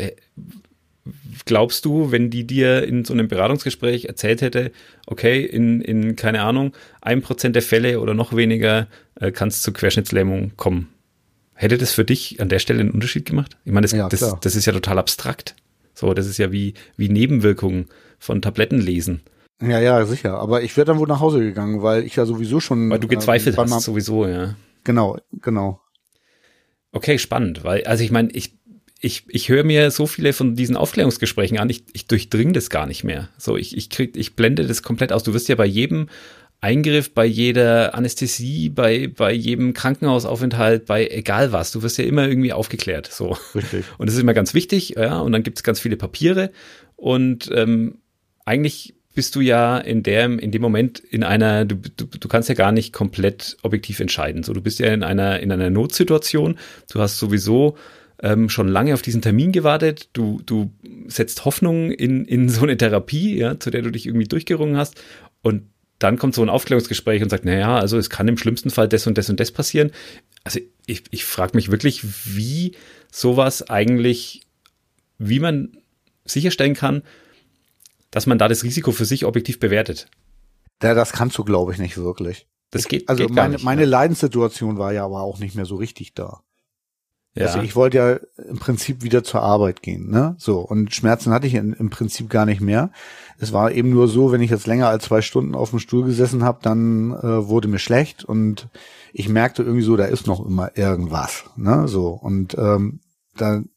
Speaker 2: Glaubst du, wenn die dir in so einem Beratungsgespräch erzählt hätte, okay, in, in keine Ahnung, ein Prozent der Fälle oder noch weniger äh, kann es zu Querschnittslähmung kommen, hätte das für dich an der Stelle einen Unterschied gemacht? Ich meine, das, ja, das, das ist ja total abstrakt. So, das ist ja wie, wie Nebenwirkungen von Tabletten lesen.
Speaker 3: Ja, ja, sicher. Aber ich wäre dann wohl nach Hause gegangen, weil ich ja sowieso schon...
Speaker 2: Weil du gezweifelt äh, hast, sowieso, ja.
Speaker 3: Genau, genau.
Speaker 2: Okay, spannend, weil, also ich meine, ich, ich, ich höre mir so viele von diesen Aufklärungsgesprächen an, ich, ich durchdringe das gar nicht mehr. So, ich, ich krieg, ich blende das komplett aus. Du wirst ja bei jedem Eingriff, bei jeder Anästhesie, bei, bei jedem Krankenhausaufenthalt, bei egal was, du wirst ja immer irgendwie aufgeklärt. So.
Speaker 3: Richtig.
Speaker 2: Und das ist immer ganz wichtig, ja, und dann gibt es ganz viele Papiere und ähm, eigentlich bist du ja in dem, in dem Moment in einer, du, du, du kannst ja gar nicht komplett objektiv entscheiden. So, du bist ja in einer, in einer Notsituation. Du hast sowieso ähm, schon lange auf diesen Termin gewartet, du, du setzt Hoffnung in, in so eine Therapie, ja, zu der du dich irgendwie durchgerungen hast und dann kommt so ein Aufklärungsgespräch und sagt, naja, also es kann im schlimmsten Fall das und das und das passieren. Also ich, ich frage mich wirklich, wie sowas eigentlich, wie man sicherstellen kann, dass man da das Risiko für sich objektiv bewertet.
Speaker 3: Ja, das kannst du, glaube ich, nicht wirklich.
Speaker 2: Das geht,
Speaker 3: also
Speaker 2: geht gar
Speaker 3: meine,
Speaker 2: nicht,
Speaker 3: meine
Speaker 2: ja.
Speaker 3: Leidenssituation war ja aber auch nicht mehr so richtig da.
Speaker 2: Ja.
Speaker 3: Also ich wollte ja im Prinzip wieder zur Arbeit gehen, ne? So, und Schmerzen hatte ich in, im Prinzip gar nicht mehr. Es war eben nur so, wenn ich jetzt länger als zwei Stunden auf dem Stuhl gesessen habe, dann äh, wurde mir schlecht und ich merkte irgendwie so, da ist noch immer irgendwas, ne? So, und ähm, dann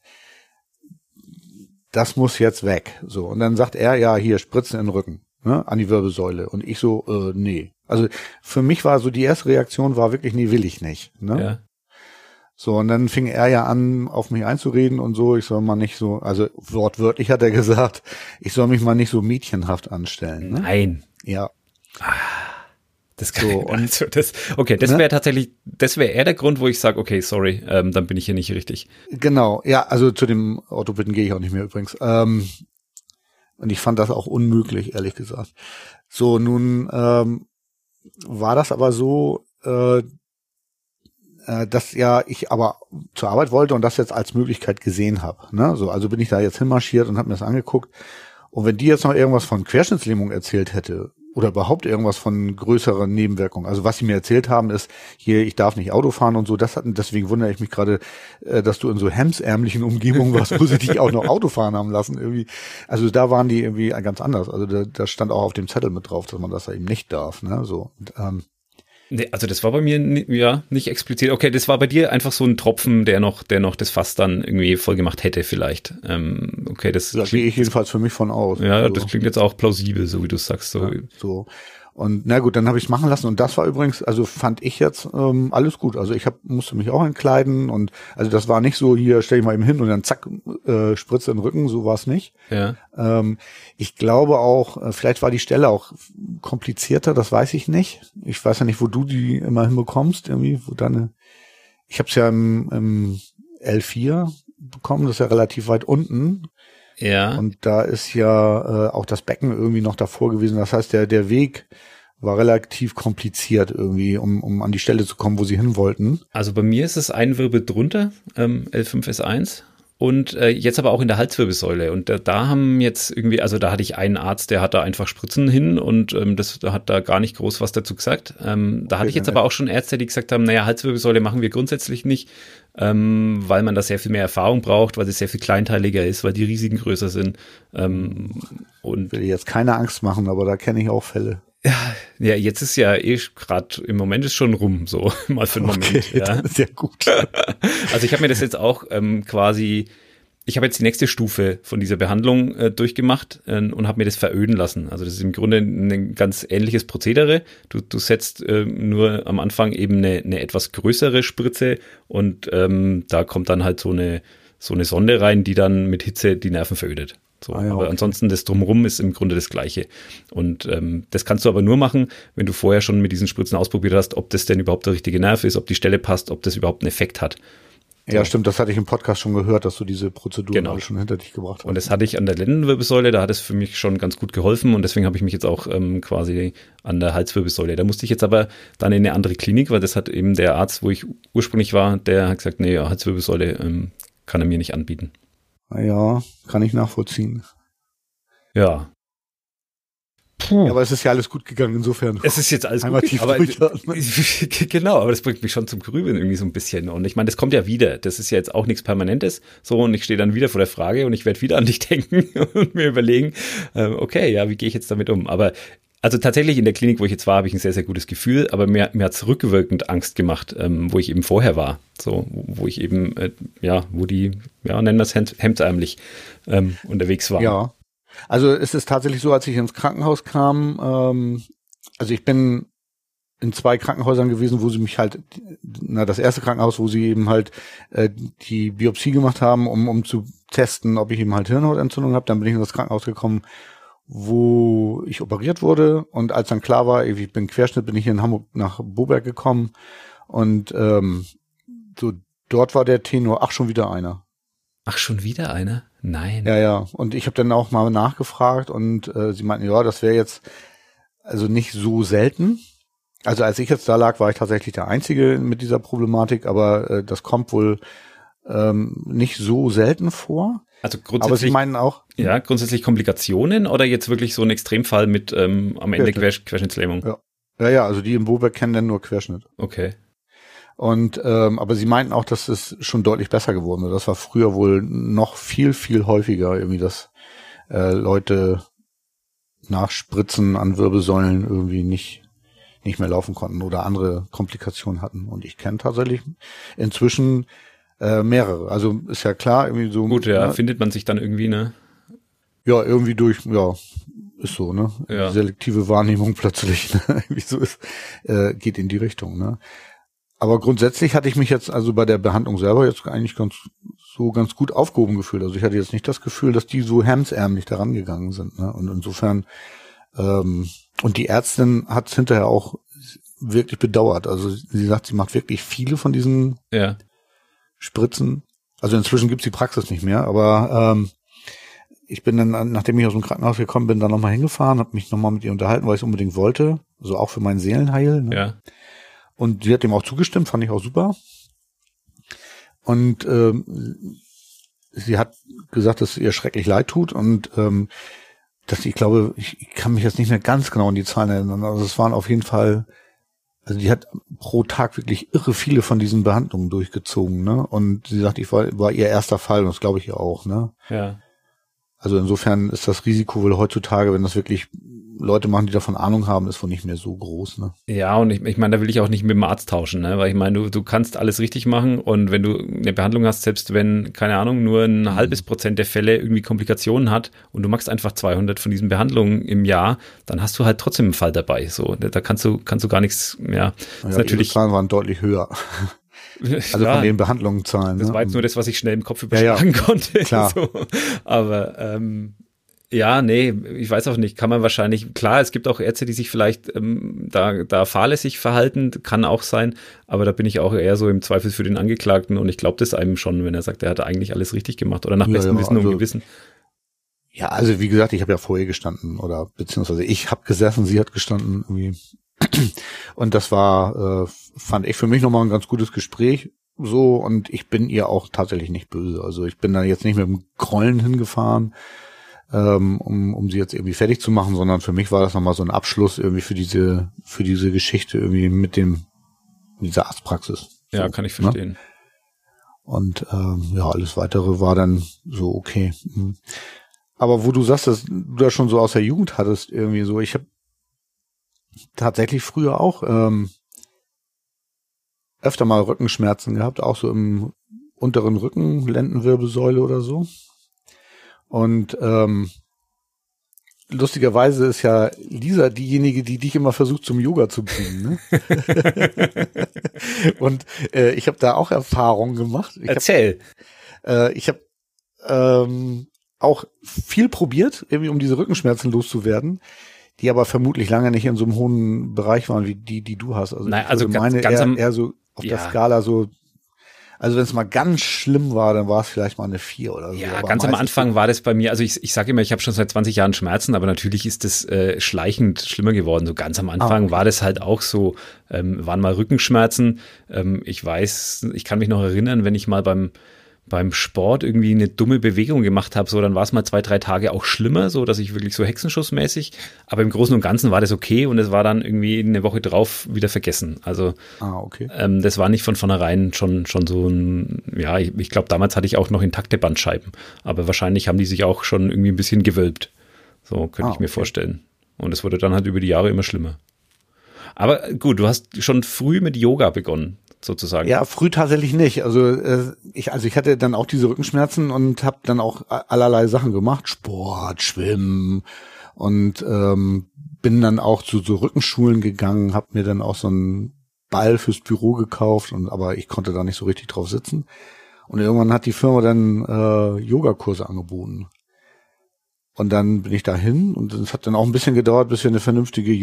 Speaker 3: das muss jetzt weg. So, und dann sagt er, ja, hier, Spritzen in den Rücken, ne, an die Wirbelsäule. Und ich so, äh, nee. Also für mich war so, die erste Reaktion war wirklich, nee, will ich nicht, ne?
Speaker 2: Ja.
Speaker 3: So, und dann fing er ja an, auf mich einzureden und so, ich soll mal nicht so, also wortwörtlich hat er gesagt, ich soll mich mal nicht so mädchenhaft anstellen. Ne?
Speaker 2: Nein.
Speaker 3: Ja.
Speaker 2: Das kann
Speaker 3: So,
Speaker 2: ich, also das, okay, das
Speaker 3: ne?
Speaker 2: wäre tatsächlich, das wäre eher der Grund, wo ich sage, okay, sorry, ähm, dann bin ich hier nicht richtig.
Speaker 3: Genau, ja, also zu dem Orthopäden gehe ich auch nicht mehr übrigens. Ähm, und ich fand das auch unmöglich, ehrlich gesagt. So, nun ähm, war das aber so, äh, dass ja ich aber zur Arbeit wollte und das jetzt als Möglichkeit gesehen habe. Ne? So, also bin ich da jetzt hinmarschiert und habe mir das angeguckt. Und wenn die jetzt noch irgendwas von Querschnittslähmung erzählt hätte oder überhaupt irgendwas von größeren Nebenwirkungen, also was sie mir erzählt haben, ist, hier, ich darf nicht Auto fahren und so, das hatten, deswegen wundere ich mich gerade, dass du in so hemsärmlichen Umgebungen warst, wo sie dich auch noch Auto fahren haben lassen. Irgendwie. Also da waren die irgendwie ganz anders. Also da, da stand auch auf dem Zettel mit drauf, dass man das da eben nicht darf. Ne? So, und, ähm,
Speaker 2: Nee, also das war bei mir ni- ja nicht explizit. Okay, das war bei dir einfach so ein Tropfen, der noch, der noch das Fass dann irgendwie voll gemacht hätte vielleicht. Ähm, okay, das
Speaker 3: da gehe ich jedenfalls für mich von aus.
Speaker 2: Ja,
Speaker 3: also,
Speaker 2: das klingt jetzt auch plausibel, so wie du sagst. So.
Speaker 3: Ja, so. Und na gut, dann habe ich es machen lassen und das war übrigens, also fand ich jetzt ähm, alles gut. Also ich hab, musste mich auch entkleiden und also das war nicht so, hier stell ich mal eben hin und dann zack, äh, Spritze in den Rücken, so war es nicht.
Speaker 2: Ja.
Speaker 3: Ähm, ich glaube auch, äh, vielleicht war die Stelle auch komplizierter, das weiß ich nicht. Ich weiß ja nicht, wo du die immer hinbekommst, irgendwie, wo deine, ich habe es ja im, im L vier bekommen, das ist ja relativ weit unten.
Speaker 2: Ja.
Speaker 3: Und da ist ja äh, auch das Becken irgendwie noch davor gewesen. Das heißt, der der Weg war relativ kompliziert irgendwie, um um an die Stelle zu kommen, wo sie hin wollten.
Speaker 2: Also bei mir ist es ein Wirbel drunter, ähm, L fünf S eins. Und äh, jetzt aber auch in der Halswirbelsäule. Und da, da haben jetzt irgendwie, also da hatte ich einen Arzt, der hat da einfach Spritzen hin und ähm, das da hat da gar nicht groß was dazu gesagt. Ähm, da hatte ich jetzt aber auch schon Ärzte, die gesagt haben, naja, Halswirbelsäule machen wir grundsätzlich nicht, ähm, weil man da sehr viel mehr Erfahrung braucht, weil es sehr viel kleinteiliger ist, weil die Risiken größer sind. Ähm, und
Speaker 3: will ich jetzt keine Angst machen, aber da kenne ich auch Fälle.
Speaker 2: Ja, ja, jetzt ist ja eh gerade, im Moment ist schon rum, so mal für einen Moment.
Speaker 3: Okay,
Speaker 2: ja.
Speaker 3: das ist ja gut.
Speaker 2: Also ich habe mir das jetzt auch ähm, quasi, ich habe jetzt die nächste Stufe von dieser Behandlung äh, durchgemacht äh, und habe mir das veröden lassen. Also das ist im Grunde ein ganz ähnliches Prozedere. Du, du setzt äh, nur am Anfang eben eine, eine etwas größere Spritze und ähm, da kommt dann halt so eine, so eine Sonde rein, die dann mit Hitze die Nerven verödet. So,
Speaker 3: ah ja,
Speaker 2: aber
Speaker 3: okay.
Speaker 2: ansonsten das Drumherum ist im Grunde das Gleiche. Und ähm, das kannst du aber nur machen, wenn du vorher schon mit diesen Spritzen ausprobiert hast, ob das denn überhaupt der richtige Nerv ist, ob die Stelle passt, ob das überhaupt einen Effekt hat.
Speaker 3: Ja,
Speaker 2: So.
Speaker 3: stimmt, das hatte ich im Podcast schon gehört, dass du diese Prozeduren
Speaker 2: Genau.
Speaker 3: alle schon hinter dich gebracht hast.
Speaker 2: Und das hatte ich an der Lendenwirbelsäule, da hat es für mich schon ganz gut geholfen und deswegen habe ich mich jetzt auch ähm, quasi an der Halswirbelsäule. Da musste ich jetzt aber dann in eine andere Klinik, weil das hat eben der Arzt, wo ich ursprünglich war, der hat gesagt, nee, Halswirbelsäule ähm, kann er mir nicht anbieten.
Speaker 3: Ja, kann ich nachvollziehen.
Speaker 2: Ja.
Speaker 3: Ja, aber es ist ja alles gut gegangen, insofern.
Speaker 2: Es ist jetzt alles
Speaker 3: Einmal
Speaker 2: gut,
Speaker 3: tief
Speaker 2: aber
Speaker 3: durchatmen.
Speaker 2: genau, aber das bringt mich schon zum Grübeln irgendwie so ein bisschen. Und ich meine, das kommt ja wieder. Das ist ja jetzt auch nichts Permanentes. So, und ich stehe dann wieder vor der Frage und ich werde wieder an dich denken und mir überlegen, äh, okay, ja, wie gehe ich jetzt damit um? Aber also tatsächlich in der Klinik, wo ich jetzt war, habe ich ein sehr, sehr gutes Gefühl, aber mir, mir hat es rückwirkend Angst gemacht, ähm, wo ich eben vorher war. So, wo ich eben, äh, ja, wo die, ja, nennen wir es hemd, hemdsärmlich ähm, unterwegs war.
Speaker 3: Ja. Also es ist tatsächlich so, als ich ins Krankenhaus kam, ähm, also ich bin in zwei Krankenhäusern gewesen, wo sie mich halt, na das erste Krankenhaus, wo sie eben halt äh, die Biopsie gemacht haben, um um zu testen, ob ich eben halt Hirnhautentzündung habe. Dann bin ich in das Krankenhaus gekommen, wo ich operiert wurde und als dann klar war, ich bin Querschnitt, bin ich hier in Hamburg nach Boberg gekommen und ähm, so dort war der Tenor, ach schon wieder einer.
Speaker 2: Ach, schon wieder eine? Nein.
Speaker 3: Ja, ja. Und ich habe dann auch mal nachgefragt und äh, sie meinten, ja, das wäre jetzt also nicht so selten. Also als ich jetzt da lag, war ich tatsächlich der Einzige mit dieser Problematik, aber äh, das kommt wohl ähm, nicht so selten vor.
Speaker 2: Also grundsätzlich,
Speaker 3: aber sie meinen auch.
Speaker 2: Ja, grundsätzlich Komplikationen oder jetzt wirklich so ein Extremfall mit ähm, am Ende Quersch- Querschnittslähmung?
Speaker 3: Ja. ja, ja, also die im Boberg kennen dann nur Querschnitt.
Speaker 2: Okay.
Speaker 3: Und ähm, aber sie meinten auch, dass es schon deutlich besser geworden ist. Das war früher wohl noch viel, viel häufiger, irgendwie, dass äh, Leute nach Spritzen an Wirbelsäulen irgendwie nicht nicht mehr laufen konnten oder andere Komplikationen hatten. Und ich kenne tatsächlich inzwischen äh, mehrere. Also ist ja klar, irgendwie so.
Speaker 2: Gut, ja,
Speaker 3: ne?
Speaker 2: findet man sich dann irgendwie, ne?
Speaker 3: Ja, irgendwie durch, ja, ist so, ne?
Speaker 2: Ja.
Speaker 3: Selektive Wahrnehmung plötzlich, ne? Irgendwie so ist, äh, geht in die Richtung, ne? Aber grundsätzlich hatte ich mich jetzt also bei der Behandlung selber jetzt eigentlich ganz so ganz gut aufgehoben gefühlt. Also ich hatte jetzt nicht das Gefühl, dass die so hemdsärmlich daran gegangen sind, ne? Und insofern ähm, und die Ärztin hat es hinterher auch wirklich bedauert. Also sie sagt, sie macht wirklich viele von diesen
Speaker 2: ja.
Speaker 3: Spritzen. Also inzwischen gibt's die Praxis nicht mehr, aber ähm, ich bin dann, nachdem ich aus dem Krankenhaus gekommen bin, dann nochmal hingefahren, habe mich nochmal mit ihr unterhalten, weil ich es unbedingt wollte. Also auch für mein Seelenheil. Ne?
Speaker 2: Ja.
Speaker 3: Und sie hat dem auch zugestimmt, fand ich auch super. Und ähm, sie hat gesagt, dass es ihr schrecklich leid tut und ähm, dass ich glaube, ich, ich kann mich jetzt nicht mehr ganz genau an die Zahlen erinnern. Also es waren auf jeden Fall, also die hat pro Tag wirklich irre viele von diesen Behandlungen durchgezogen, ne? Und sie sagt, ich war, war ihr erster Fall und das glaube ich ihr auch, ne?
Speaker 2: Ja.
Speaker 3: Also insofern ist das Risiko wohl heutzutage, wenn das wirklich Leute machen, die davon Ahnung haben, ist wohl nicht mehr so groß, ne?
Speaker 2: Ja, und ich, ich meine, da will ich auch nicht mit dem Arzt tauschen, ne? Weil ich meine, du, du kannst alles richtig machen und wenn du eine Behandlung hast, selbst wenn, keine Ahnung, nur ein mhm. halbes Prozent der Fälle irgendwie Komplikationen hat und du machst einfach zweihundert von diesen Behandlungen im Jahr, dann hast du halt trotzdem einen Fall dabei. So, da kannst du, kannst du gar nichts, ja.
Speaker 3: Ja,
Speaker 2: ist natürlich,
Speaker 3: die Zahlen waren deutlich höher. Also
Speaker 2: ja,
Speaker 3: von den Behandlungen zahlen.
Speaker 2: Das
Speaker 3: ne?
Speaker 2: war jetzt nur das, was ich schnell im Kopf überschlagen
Speaker 3: ja, ja.
Speaker 2: konnte.
Speaker 3: Klar.
Speaker 2: So. Aber ähm, ja, nee, ich weiß auch nicht, kann man wahrscheinlich, klar, es gibt auch Ärzte, die sich vielleicht ähm, da, da fahrlässig verhalten, kann auch sein, aber da bin ich auch eher so im Zweifel für den Angeklagten und ich glaube das einem schon, wenn er sagt, er hat eigentlich alles richtig gemacht oder nach
Speaker 3: ja,
Speaker 2: bestem
Speaker 3: ja,
Speaker 2: Wissen
Speaker 3: also,
Speaker 2: und Gewissen.
Speaker 3: Ja, also wie gesagt, ich habe ja vor ihr gestanden oder beziehungsweise ich habe gesessen, sie hat gestanden irgendwie und das war, äh, fand ich für mich nochmal ein ganz gutes Gespräch so und ich bin ihr auch tatsächlich nicht böse, also ich bin da jetzt nicht mit dem Grollen hingefahren, Um, um sie jetzt irgendwie fertig zu machen, sondern für mich war das nochmal so ein Abschluss irgendwie für diese, für diese Geschichte irgendwie mit dem, mit dieser Arztpraxis.
Speaker 2: Ja,
Speaker 3: so,
Speaker 2: kann ich verstehen.
Speaker 3: Ne? Und ähm, ja, alles weitere war dann so okay. Aber wo du sagst, dass du das schon so aus der Jugend hattest, irgendwie so, ich habe tatsächlich früher auch ähm, öfter mal Rückenschmerzen gehabt, auch so im unteren Rücken, Lendenwirbelsäule oder so. Und ähm, lustigerweise ist ja Lisa diejenige, die dich immer versucht zum Yoga zu bringen. Ne? Und äh, ich habe da auch Erfahrungen gemacht. Ich
Speaker 2: Erzähl.
Speaker 3: Hab, äh, ich habe ähm, auch viel probiert, irgendwie um diese Rückenschmerzen loszuwerden, die aber vermutlich lange nicht in so einem hohen Bereich waren wie die, die du hast. Also,
Speaker 2: Nein, also
Speaker 3: ich meine
Speaker 2: ganz, ganz
Speaker 3: eher,
Speaker 2: am,
Speaker 3: eher so auf
Speaker 2: ja.
Speaker 3: der Skala so. Also wenn es mal ganz schlimm war, dann war es vielleicht mal eine vier oder so.
Speaker 2: Ja,
Speaker 3: aber
Speaker 2: ganz am Anfang war das bei mir, also ich, ich sage immer, ich habe schon seit zwanzig Jahren Schmerzen, aber natürlich ist das äh, schleichend schlimmer geworden. So ganz am Anfang ah, okay. war das halt auch so, ähm, waren mal Rückenschmerzen. Ähm, ich weiß, ich kann mich noch erinnern, wenn ich mal beim beim Sport irgendwie eine dumme Bewegung gemacht habe, so dann war es mal zwei, drei Tage auch schlimmer, so dass ich wirklich so hexenschussmäßig, aber im Großen und Ganzen war das okay und es war dann irgendwie eine Woche drauf wieder vergessen. Also
Speaker 3: ah, okay.
Speaker 2: ähm, das war nicht von vornherein schon schon so ein, ja, ich, ich glaube damals hatte ich auch noch intakte Bandscheiben, aber wahrscheinlich haben die sich auch schon irgendwie ein bisschen gewölbt. So könnte ah, ich mir okay. vorstellen. Und es wurde dann halt über die Jahre immer schlimmer. Aber gut, du hast schon früh mit Yoga begonnen. Sozusagen.
Speaker 3: Ja, früh tatsächlich nicht. Also äh, ich, also ich hatte dann auch diese Rückenschmerzen und habe dann auch allerlei Sachen gemacht, Sport, Schwimmen und ähm, bin dann auch zu so Rückenschulen gegangen, habe mir dann auch so einen Ball fürs Büro gekauft und aber ich konnte da nicht so richtig drauf sitzen. Und irgendwann hat die Firma dann äh, Yogakurse angeboten. Und dann bin ich dahin und es hat dann auch ein bisschen gedauert, bis wir eine vernünftige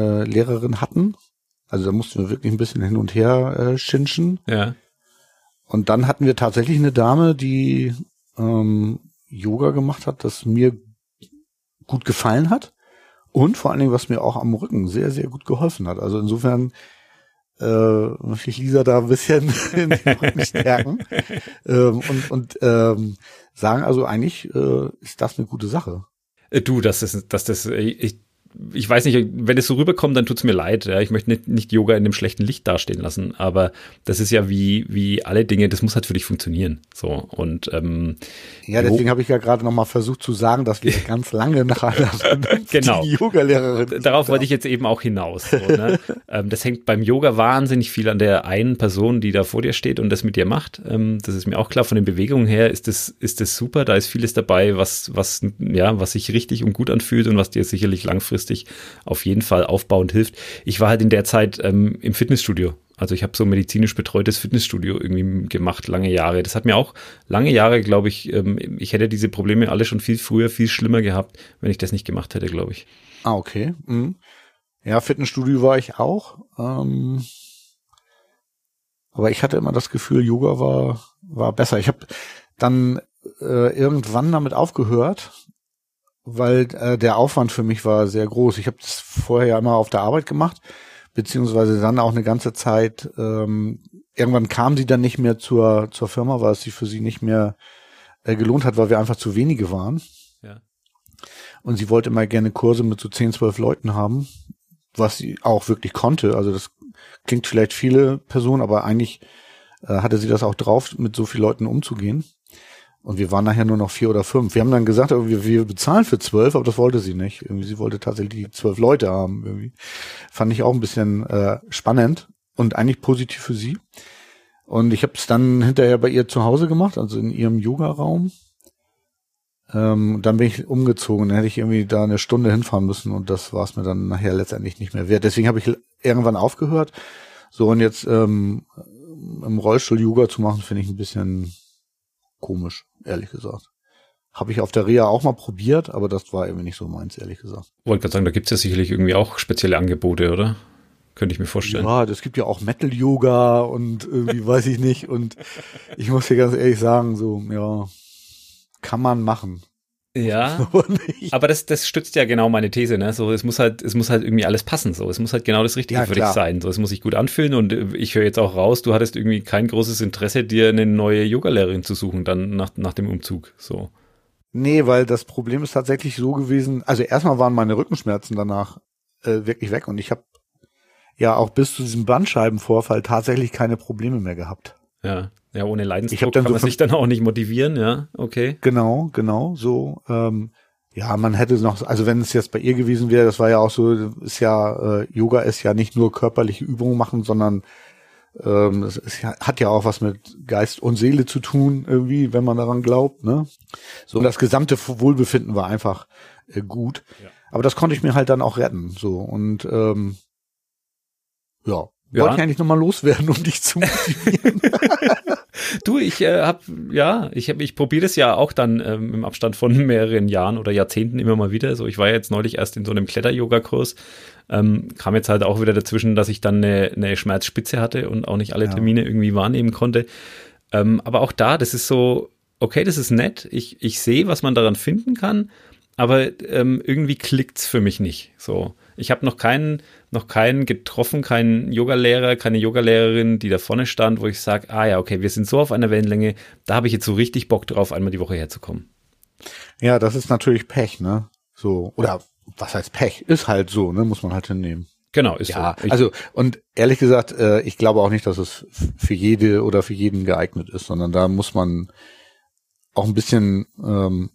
Speaker 3: Yoga-Lehrerin hatten. Also da mussten wir wirklich ein bisschen hin und her äh, schinschen.
Speaker 2: Ja.
Speaker 3: und dann hatten wir tatsächlich eine Dame, die ähm, Yoga gemacht hat, das mir gut gefallen hat und vor allen Dingen, was mir auch am Rücken sehr, sehr gut geholfen hat. Also insofern äh, möchte ich Lisa da ein bisschen in den Rücken stärken ähm, und, und ähm, sagen, also eigentlich äh, ist das eine gute Sache.
Speaker 2: Du, das ist, dass das, ich, ich weiß nicht, wenn es so rüberkommt, dann tut's mir leid. Ja. Ich möchte nicht, nicht Yoga in dem schlechten Licht dastehen lassen, aber das ist ja wie wie alle Dinge, das muss halt für dich funktionieren. So und ähm,
Speaker 3: ja, deswegen habe ich ja gerade noch mal versucht zu sagen, dass wir ganz lange nach einer
Speaker 2: genau.
Speaker 3: Yoga-Lehrerin.
Speaker 2: Darauf wollte ich jetzt eben auch hinaus. So, ne? ähm, das hängt beim Yoga wahnsinnig viel an der einen Person, die da vor dir steht und das mit dir macht. Ähm, das ist mir auch klar. Von den Bewegungen her ist das ist das super. Da ist vieles dabei, was was ja was sich richtig und gut anfühlt und was dir sicherlich langfristig auf jeden Fall aufbauend hilft. Ich war halt in der Zeit ähm, im Fitnessstudio. Also ich habe so medizinisch betreutes Fitnessstudio irgendwie gemacht, lange Jahre. Das hat mir auch lange Jahre, glaube ich, ähm, ich hätte diese Probleme alle schon viel früher, viel schlimmer gehabt, wenn ich das nicht gemacht hätte, glaube ich.
Speaker 3: Ah, okay. Mhm. Ja, Fitnessstudio war ich auch. Ähm, aber ich hatte immer das Gefühl, Yoga war war besser. Ich habe dann äh, irgendwann damit aufgehört, weil äh, der Aufwand für mich war sehr groß. Ich habe das vorher ja immer auf der Arbeit gemacht, beziehungsweise dann auch eine ganze Zeit. Ähm, irgendwann kam sie dann nicht mehr zur zur Firma, weil es sich für sie nicht mehr äh, gelohnt hat, weil wir einfach zu wenige waren.
Speaker 2: Ja.
Speaker 3: Und sie wollte immer gerne Kurse mit so zehn, zwölf Leuten haben, was sie auch wirklich konnte. Also das klingt vielleicht viele Personen, aber eigentlich äh, hatte sie das auch drauf, mit so vielen Leuten umzugehen. Und wir waren nachher nur noch vier oder fünf. Wir haben dann gesagt, wir, wir bezahlen für zwölf, aber das wollte sie nicht. Irgendwie, sie wollte tatsächlich zwölf Leute haben. Irgendwie. Fand ich auch ein bisschen äh, spannend und eigentlich positiv für sie. Und ich habe es dann hinterher bei ihr zu Hause gemacht, also in ihrem Yoga-Raum. Ähm, dann bin ich umgezogen. Dann hätte ich irgendwie da eine Stunde hinfahren müssen und das war es mir dann nachher letztendlich nicht mehr wert. Deswegen habe ich irgendwann aufgehört. So, und jetzt ähm, im Rollstuhl Yoga zu machen, finde ich ein bisschen komisch, ehrlich gesagt. Habe ich auf der Reha auch mal probiert, aber das war irgendwie nicht so meins, ehrlich gesagt.
Speaker 2: Wollte gerade sagen, da gibt es ja sicherlich irgendwie auch spezielle Angebote, oder? Könnte ich mir vorstellen.
Speaker 3: Ja, das gibt ja auch Metal-Yoga und irgendwie weiß ich nicht. Und ich muss dir ganz ehrlich sagen, so, ja, kann man machen.
Speaker 2: Ja, aber das, das stützt ja genau meine These, ne? So, es muss halt, es muss halt irgendwie alles passen, so. Es muss halt genau das Richtige
Speaker 3: ja,
Speaker 2: für dich sein. So, es muss sich gut anfühlen und ich höre jetzt auch raus, du hattest irgendwie kein großes Interesse, dir eine neue Yogalehrerin zu suchen, dann nach, nach dem Umzug, so.
Speaker 3: Nee, weil das Problem ist tatsächlich so gewesen, also erstmal waren meine Rückenschmerzen danach äh, wirklich weg und ich habe ja auch bis zu diesem Bandscheibenvorfall tatsächlich keine Probleme mehr gehabt.
Speaker 2: Ja, ja, ohne Leidensdruck
Speaker 3: ich hab dann
Speaker 2: kann
Speaker 3: so
Speaker 2: man sich dann auch nicht motivieren, ja, okay.
Speaker 3: Genau, genau, so. Ähm, ja, man hätte noch, also wenn es jetzt bei ihr gewesen wäre, das war ja auch so, ist ja, äh, Yoga ist ja nicht nur körperliche Übungen machen, sondern ähm, es ist, hat ja auch was mit Geist und Seele zu tun, irgendwie, wenn man daran glaubt, ne? So, und das gesamte Wohlbefinden war einfach äh, gut. Ja. Aber das konnte ich mir halt dann auch retten, so. Und ähm, ja.
Speaker 2: Ja.
Speaker 3: Wollte ich eigentlich nochmal loswerden, um dich zu motivieren.
Speaker 2: Du, ich äh, hab, ja, ich hab, ich probiere das ja auch dann ähm, im Abstand von mehreren Jahren oder Jahrzehnten immer mal wieder. So, ich war jetzt neulich erst in so einem Kletter-Yoga-Kurs, ähm, kam jetzt halt auch wieder dazwischen, dass ich dann eine, eine Schmerzspitze hatte und auch nicht alle
Speaker 3: Ja.
Speaker 2: Termine irgendwie wahrnehmen konnte. Ähm, aber auch da, das ist so, okay, das ist nett. Ich, ich sehe, was man daran finden kann, aber ähm, irgendwie klickt's für mich nicht. So, ich habe noch keinen, noch keinen getroffen, keinen Yogalehrer, keine Yogalehrerin, die da vorne stand, wo ich sage, ah ja, okay, wir sind so auf einer Wellenlänge, da habe ich jetzt so richtig Bock drauf, einmal die Woche herzukommen.
Speaker 3: Ja, das ist natürlich Pech, ne? So, oder was heißt Pech? Ist halt so, ne? Muss man halt hinnehmen.
Speaker 2: Genau, ist
Speaker 3: Ja,
Speaker 2: so. Ich,
Speaker 3: also und ehrlich gesagt, äh, ich glaube auch nicht, dass es für jede oder für jeden geeignet ist, sondern da muss man auch ein bisschen ähm,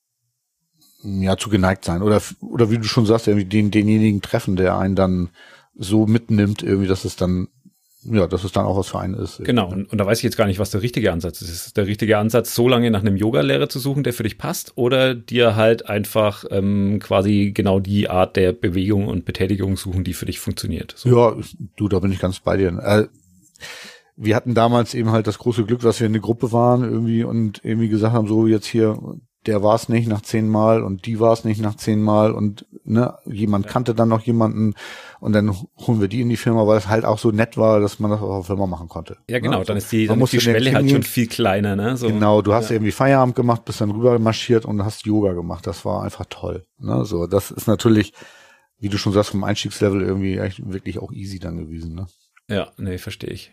Speaker 3: ja zu geneigt sein oder oder wie du schon sagst, irgendwie den denjenigen treffen, der einen dann so mitnimmt, irgendwie, dass es dann ja, dass es dann auch was für einen ist.
Speaker 2: Genau, und, und da weiß ich jetzt gar nicht, was der richtige Ansatz ist. Ist der richtige Ansatz, so lange nach einem Yogalehrer zu suchen, der für dich passt, oder dir halt einfach ähm, quasi genau die Art der Bewegung und Betätigung suchen, die für dich funktioniert? So.
Speaker 3: Ja, du, da bin ich ganz bei dir. Äh, wir hatten damals eben halt das große Glück, dass wir in eine Gruppe waren irgendwie und irgendwie gesagt haben, so jetzt hier, der war es nicht nach zehn Mal und die war es nicht nach zehn Mal und ne, jemand kannte dann noch jemanden und dann holen wir die in die Firma, weil es halt auch so nett war, dass man das auch auf Firma machen konnte.
Speaker 2: Ja, genau,
Speaker 3: ne?
Speaker 2: dann ist die,
Speaker 3: man
Speaker 2: dann
Speaker 3: muss
Speaker 2: ist die Schwelle halt schon viel kleiner, ne? So,
Speaker 3: genau, du hast
Speaker 2: ja.
Speaker 3: irgendwie Feierabend gemacht, bist dann rüber marschiert und hast Yoga gemacht. Das war einfach toll. Ne? So, das ist natürlich, wie du schon sagst, vom Einstiegslevel irgendwie echt wirklich auch easy dann gewesen. Ne?
Speaker 2: Ja, nee, verstehe ich.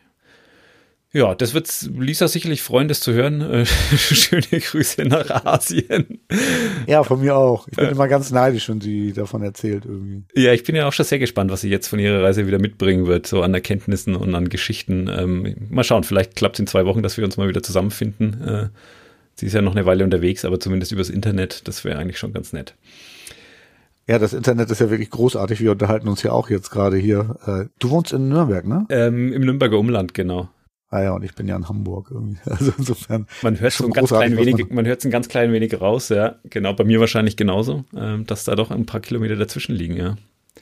Speaker 2: Ja, das wird Lisa sicherlich freuen, das zu hören. Äh, schöne Grüße nach Asien.
Speaker 3: Ja, von mir auch. Ich bin äh, immer ganz neidisch, wenn sie davon erzählt irgendwie.
Speaker 2: Ja, ich bin ja auch schon sehr gespannt, was sie jetzt von ihrer Reise wieder mitbringen wird, so an Erkenntnissen und an Geschichten. Ähm, mal schauen, vielleicht klappt es in zwei Wochen, dass wir uns mal wieder zusammenfinden. Äh, sie ist ja noch eine Weile unterwegs, aber zumindest übers Internet, das wäre eigentlich schon ganz nett.
Speaker 3: Ja, das Internet ist ja wirklich großartig. Wir unterhalten uns ja auch jetzt gerade hier. Äh, du wohnst in Nürnberg, ne?
Speaker 2: Ähm, im Nürnberger Umland, genau.
Speaker 3: Ah ja, und ich bin ja in Hamburg irgendwie. Also insofern.
Speaker 2: Man hört so ein ganz klein wenig, man hört es ein ganz klein wenig raus, ja. Genau, bei mir wahrscheinlich genauso, ähm, dass da doch ein paar Kilometer dazwischen liegen, ja.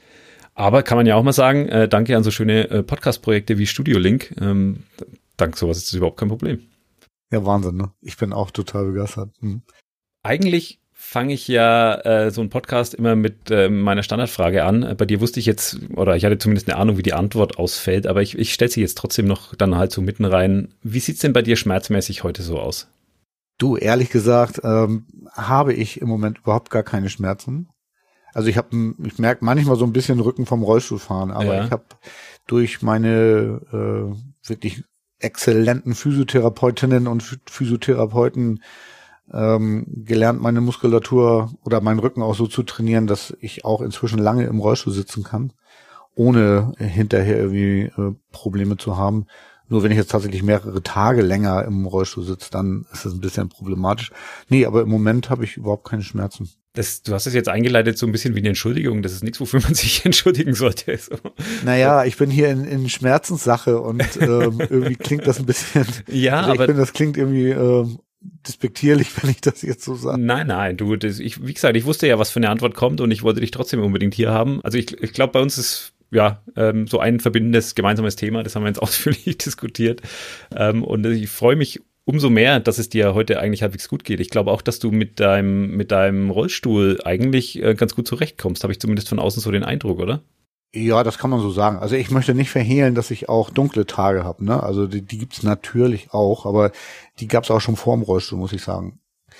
Speaker 2: Aber kann man ja auch mal sagen, äh, danke an so schöne äh, Podcast-Projekte wie Studio Link. Ähm, dank sowas ist das überhaupt kein Problem.
Speaker 3: Ja, Wahnsinn, ne? Ich bin auch total begeistert. Hm.
Speaker 2: Eigentlich fange ich ja äh, so einen Podcast immer mit äh, meiner Standardfrage an. Bei dir wusste ich jetzt, oder ich hatte zumindest eine Ahnung, wie die Antwort ausfällt, aber ich, ich stelle sie jetzt trotzdem noch dann halt so mitten rein. Wie sieht's denn bei dir schmerzmäßig heute so aus?
Speaker 3: Du, ehrlich gesagt, ähm, habe ich im Moment überhaupt gar keine Schmerzen. Also ich habe, ich merke manchmal so ein bisschen Rücken vom Rollstuhlfahren, aber ja. ich habe durch meine äh, wirklich exzellenten Physiotherapeutinnen und Physiotherapeuten ähm, gelernt, meine Muskulatur oder meinen Rücken auch so zu trainieren, dass ich auch inzwischen lange im Rollstuhl sitzen kann, ohne hinterher irgendwie äh, Probleme zu haben. Nur wenn ich jetzt tatsächlich mehrere Tage länger im Rollstuhl sitze, dann ist das ein bisschen problematisch. Nee, aber im Moment habe ich überhaupt keine Schmerzen.
Speaker 2: Das, du hast es jetzt eingeleitet so ein bisschen wie eine Entschuldigung. Das ist nichts, wofür man sich entschuldigen sollte. So.
Speaker 3: Naja, ich bin hier in, in Schmerzenssache und ähm, irgendwie klingt das ein bisschen,
Speaker 2: ja,
Speaker 3: also ich
Speaker 2: aber
Speaker 3: finde, das klingt irgendwie ähm, despektierlich, wenn ich das jetzt so sage.
Speaker 2: Nein, nein, du, das, ich, wie gesagt, ich wusste ja, was für eine Antwort kommt und ich wollte dich trotzdem unbedingt hier haben. Also ich, ich glaube, bei uns ist ja ähm, so ein verbindendes gemeinsames Thema, das haben wir jetzt ausführlich diskutiert. Ähm, und ich freue mich umso mehr, dass es dir heute eigentlich halbwegs gut geht. Ich glaube auch, dass du mit deinem, mit deinem Rollstuhl eigentlich äh, ganz gut zurechtkommst. Habe ich zumindest von außen so den Eindruck, oder?
Speaker 3: Ja, das kann man so sagen. Also ich möchte nicht verhehlen, dass ich auch dunkle Tage habe, ne? Also die, die gibt's natürlich auch, aber die gab's auch schon vor dem Rollstuhl, muss ich sagen.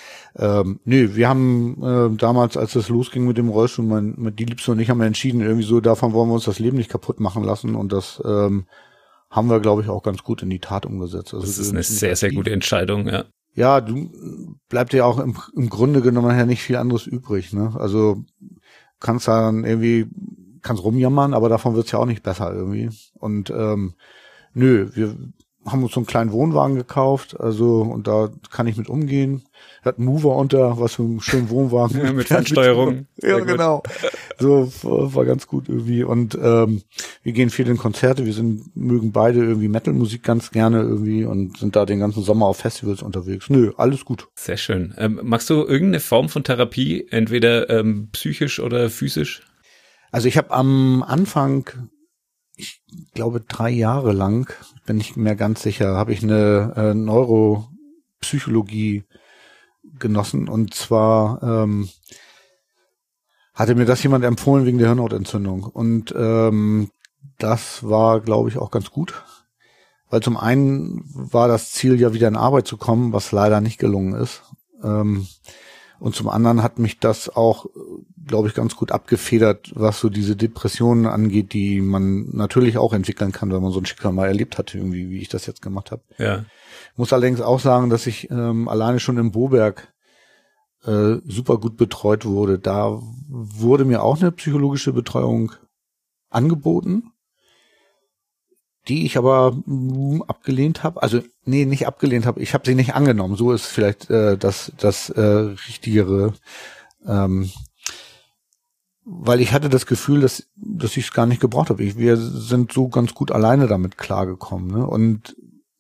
Speaker 3: Ähm, nö, wir haben äh, damals, als es losging mit dem Rollstuhl, mein, mit die Liebste und ich haben wir entschieden, irgendwie so, davon wollen wir uns das Leben nicht kaputt machen lassen und das ähm, haben wir, glaube ich, auch ganz gut in die Tat umgesetzt. Also
Speaker 2: das ist eine sehr, sehr gute Entscheidung, ja.
Speaker 3: Ja, du bleibt ja auch im, im Grunde genommen ja nicht viel anderes übrig, ne? Also kannst dann irgendwie kannst rumjammern, aber davon wird's ja auch nicht besser irgendwie. Und ähm, nö, wir haben uns so einen kleinen Wohnwagen gekauft, also und da kann ich mit umgehen. Hat einen Mover unter, was für einen schönen Wohnwagen.
Speaker 2: Ja, mit Fernsteuerung.
Speaker 3: Ja, genau. So war ganz gut irgendwie. Und ähm, wir gehen viel in Konzerte. Wir sind mögen beide irgendwie Metal-Musik ganz gerne irgendwie und sind da den ganzen Sommer auf Festivals unterwegs. Nö, alles gut.
Speaker 2: Sehr schön. Ähm, magst du irgendeine Form von Therapie, entweder ähm, psychisch oder physisch?
Speaker 3: Also ich habe am Anfang, ich glaube drei Jahre lang, bin ich mir ganz sicher, habe ich eine äh, Neuropsychologie genossen. Und zwar ähm, hatte mir das jemand empfohlen wegen der Hirnhautentzündung. Und ähm, das war, glaube ich, auch ganz gut. Weil zum einen war das Ziel ja wieder in Arbeit zu kommen, was leider nicht gelungen ist. Ähm, Und zum anderen hat mich das auch, glaube ich, ganz gut abgefedert, was so diese Depressionen angeht, die man natürlich auch entwickeln kann, wenn man so ein Schicksal mal erlebt hat, irgendwie, wie ich das jetzt gemacht habe.
Speaker 2: Ja.
Speaker 3: Ich muss allerdings auch sagen, dass ich ähm, alleine schon im Boberg äh, super gut betreut wurde. Da wurde mir auch eine psychologische Betreuung angeboten, die ich aber mh, abgelehnt habe. Also nee, nicht abgelehnt habe. Ich habe sie nicht angenommen. So ist vielleicht äh, das das äh, richtigere, ähm, weil ich hatte das Gefühl, dass dass ich es gar nicht gebraucht habe. Ich, wir sind so ganz gut alleine damit klargekommen, ne? Und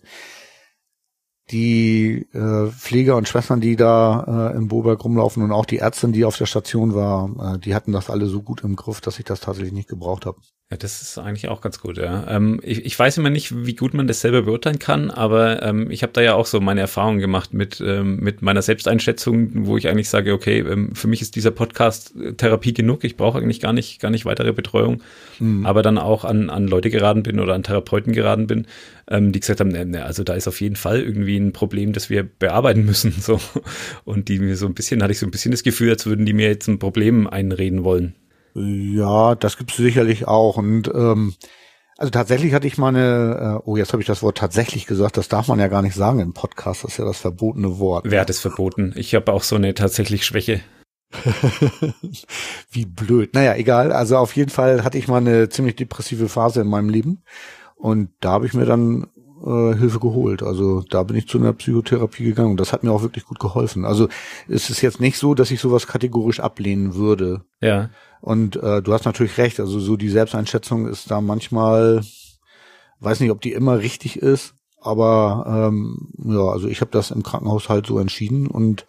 Speaker 3: die äh, Pfleger und Schwestern, die da äh, in Boberg rumlaufen und auch die Ärztin, die auf der Station war, äh, die hatten das alle so gut im Griff, dass ich das tatsächlich nicht gebraucht habe.
Speaker 2: Ja, das ist eigentlich auch ganz gut, ja. Ähm, ich, ich weiß immer nicht, wie gut man das selber beurteilen kann, aber ähm, ich habe da ja auch so meine Erfahrungen gemacht mit ähm, mit meiner Selbsteinschätzung, wo ich eigentlich sage, okay, ähm, für mich ist dieser Podcast Therapie genug, ich brauche eigentlich gar nicht gar nicht weitere Betreuung, mhm. aber dann auch an an Leute geraten bin oder an Therapeuten geraten bin, ähm, die gesagt haben, ne, also da ist auf jeden Fall irgendwie ein Problem, das wir bearbeiten müssen, so, und die mir so ein bisschen, hatte ich so ein bisschen das Gefühl, als würden die mir jetzt ein Problem einreden wollen.
Speaker 3: Ja, das gibt's sicherlich auch. Und ähm, also tatsächlich hatte ich mal eine, äh, oh, jetzt habe ich das Wort tatsächlich gesagt, das darf man ja gar nicht sagen im Podcast, das ist ja das verbotene Wort.
Speaker 2: Wer hat es verboten? Ich habe auch so eine tatsächlich Schwäche.
Speaker 3: Wie blöd. Naja, egal. Also auf jeden Fall hatte ich mal eine ziemlich depressive Phase in meinem Leben. Und da habe ich mir dann äh, Hilfe geholt. Also da bin ich zu einer Psychotherapie gegangen. Und das hat mir auch wirklich gut geholfen. Also es ist jetzt nicht so, dass ich sowas kategorisch ablehnen würde.
Speaker 2: Ja.
Speaker 3: Und äh, du hast natürlich recht, also so die Selbsteinschätzung ist da manchmal, weiß nicht, ob die immer richtig ist, aber ähm, ja, also ich habe das im Krankenhaus halt so entschieden und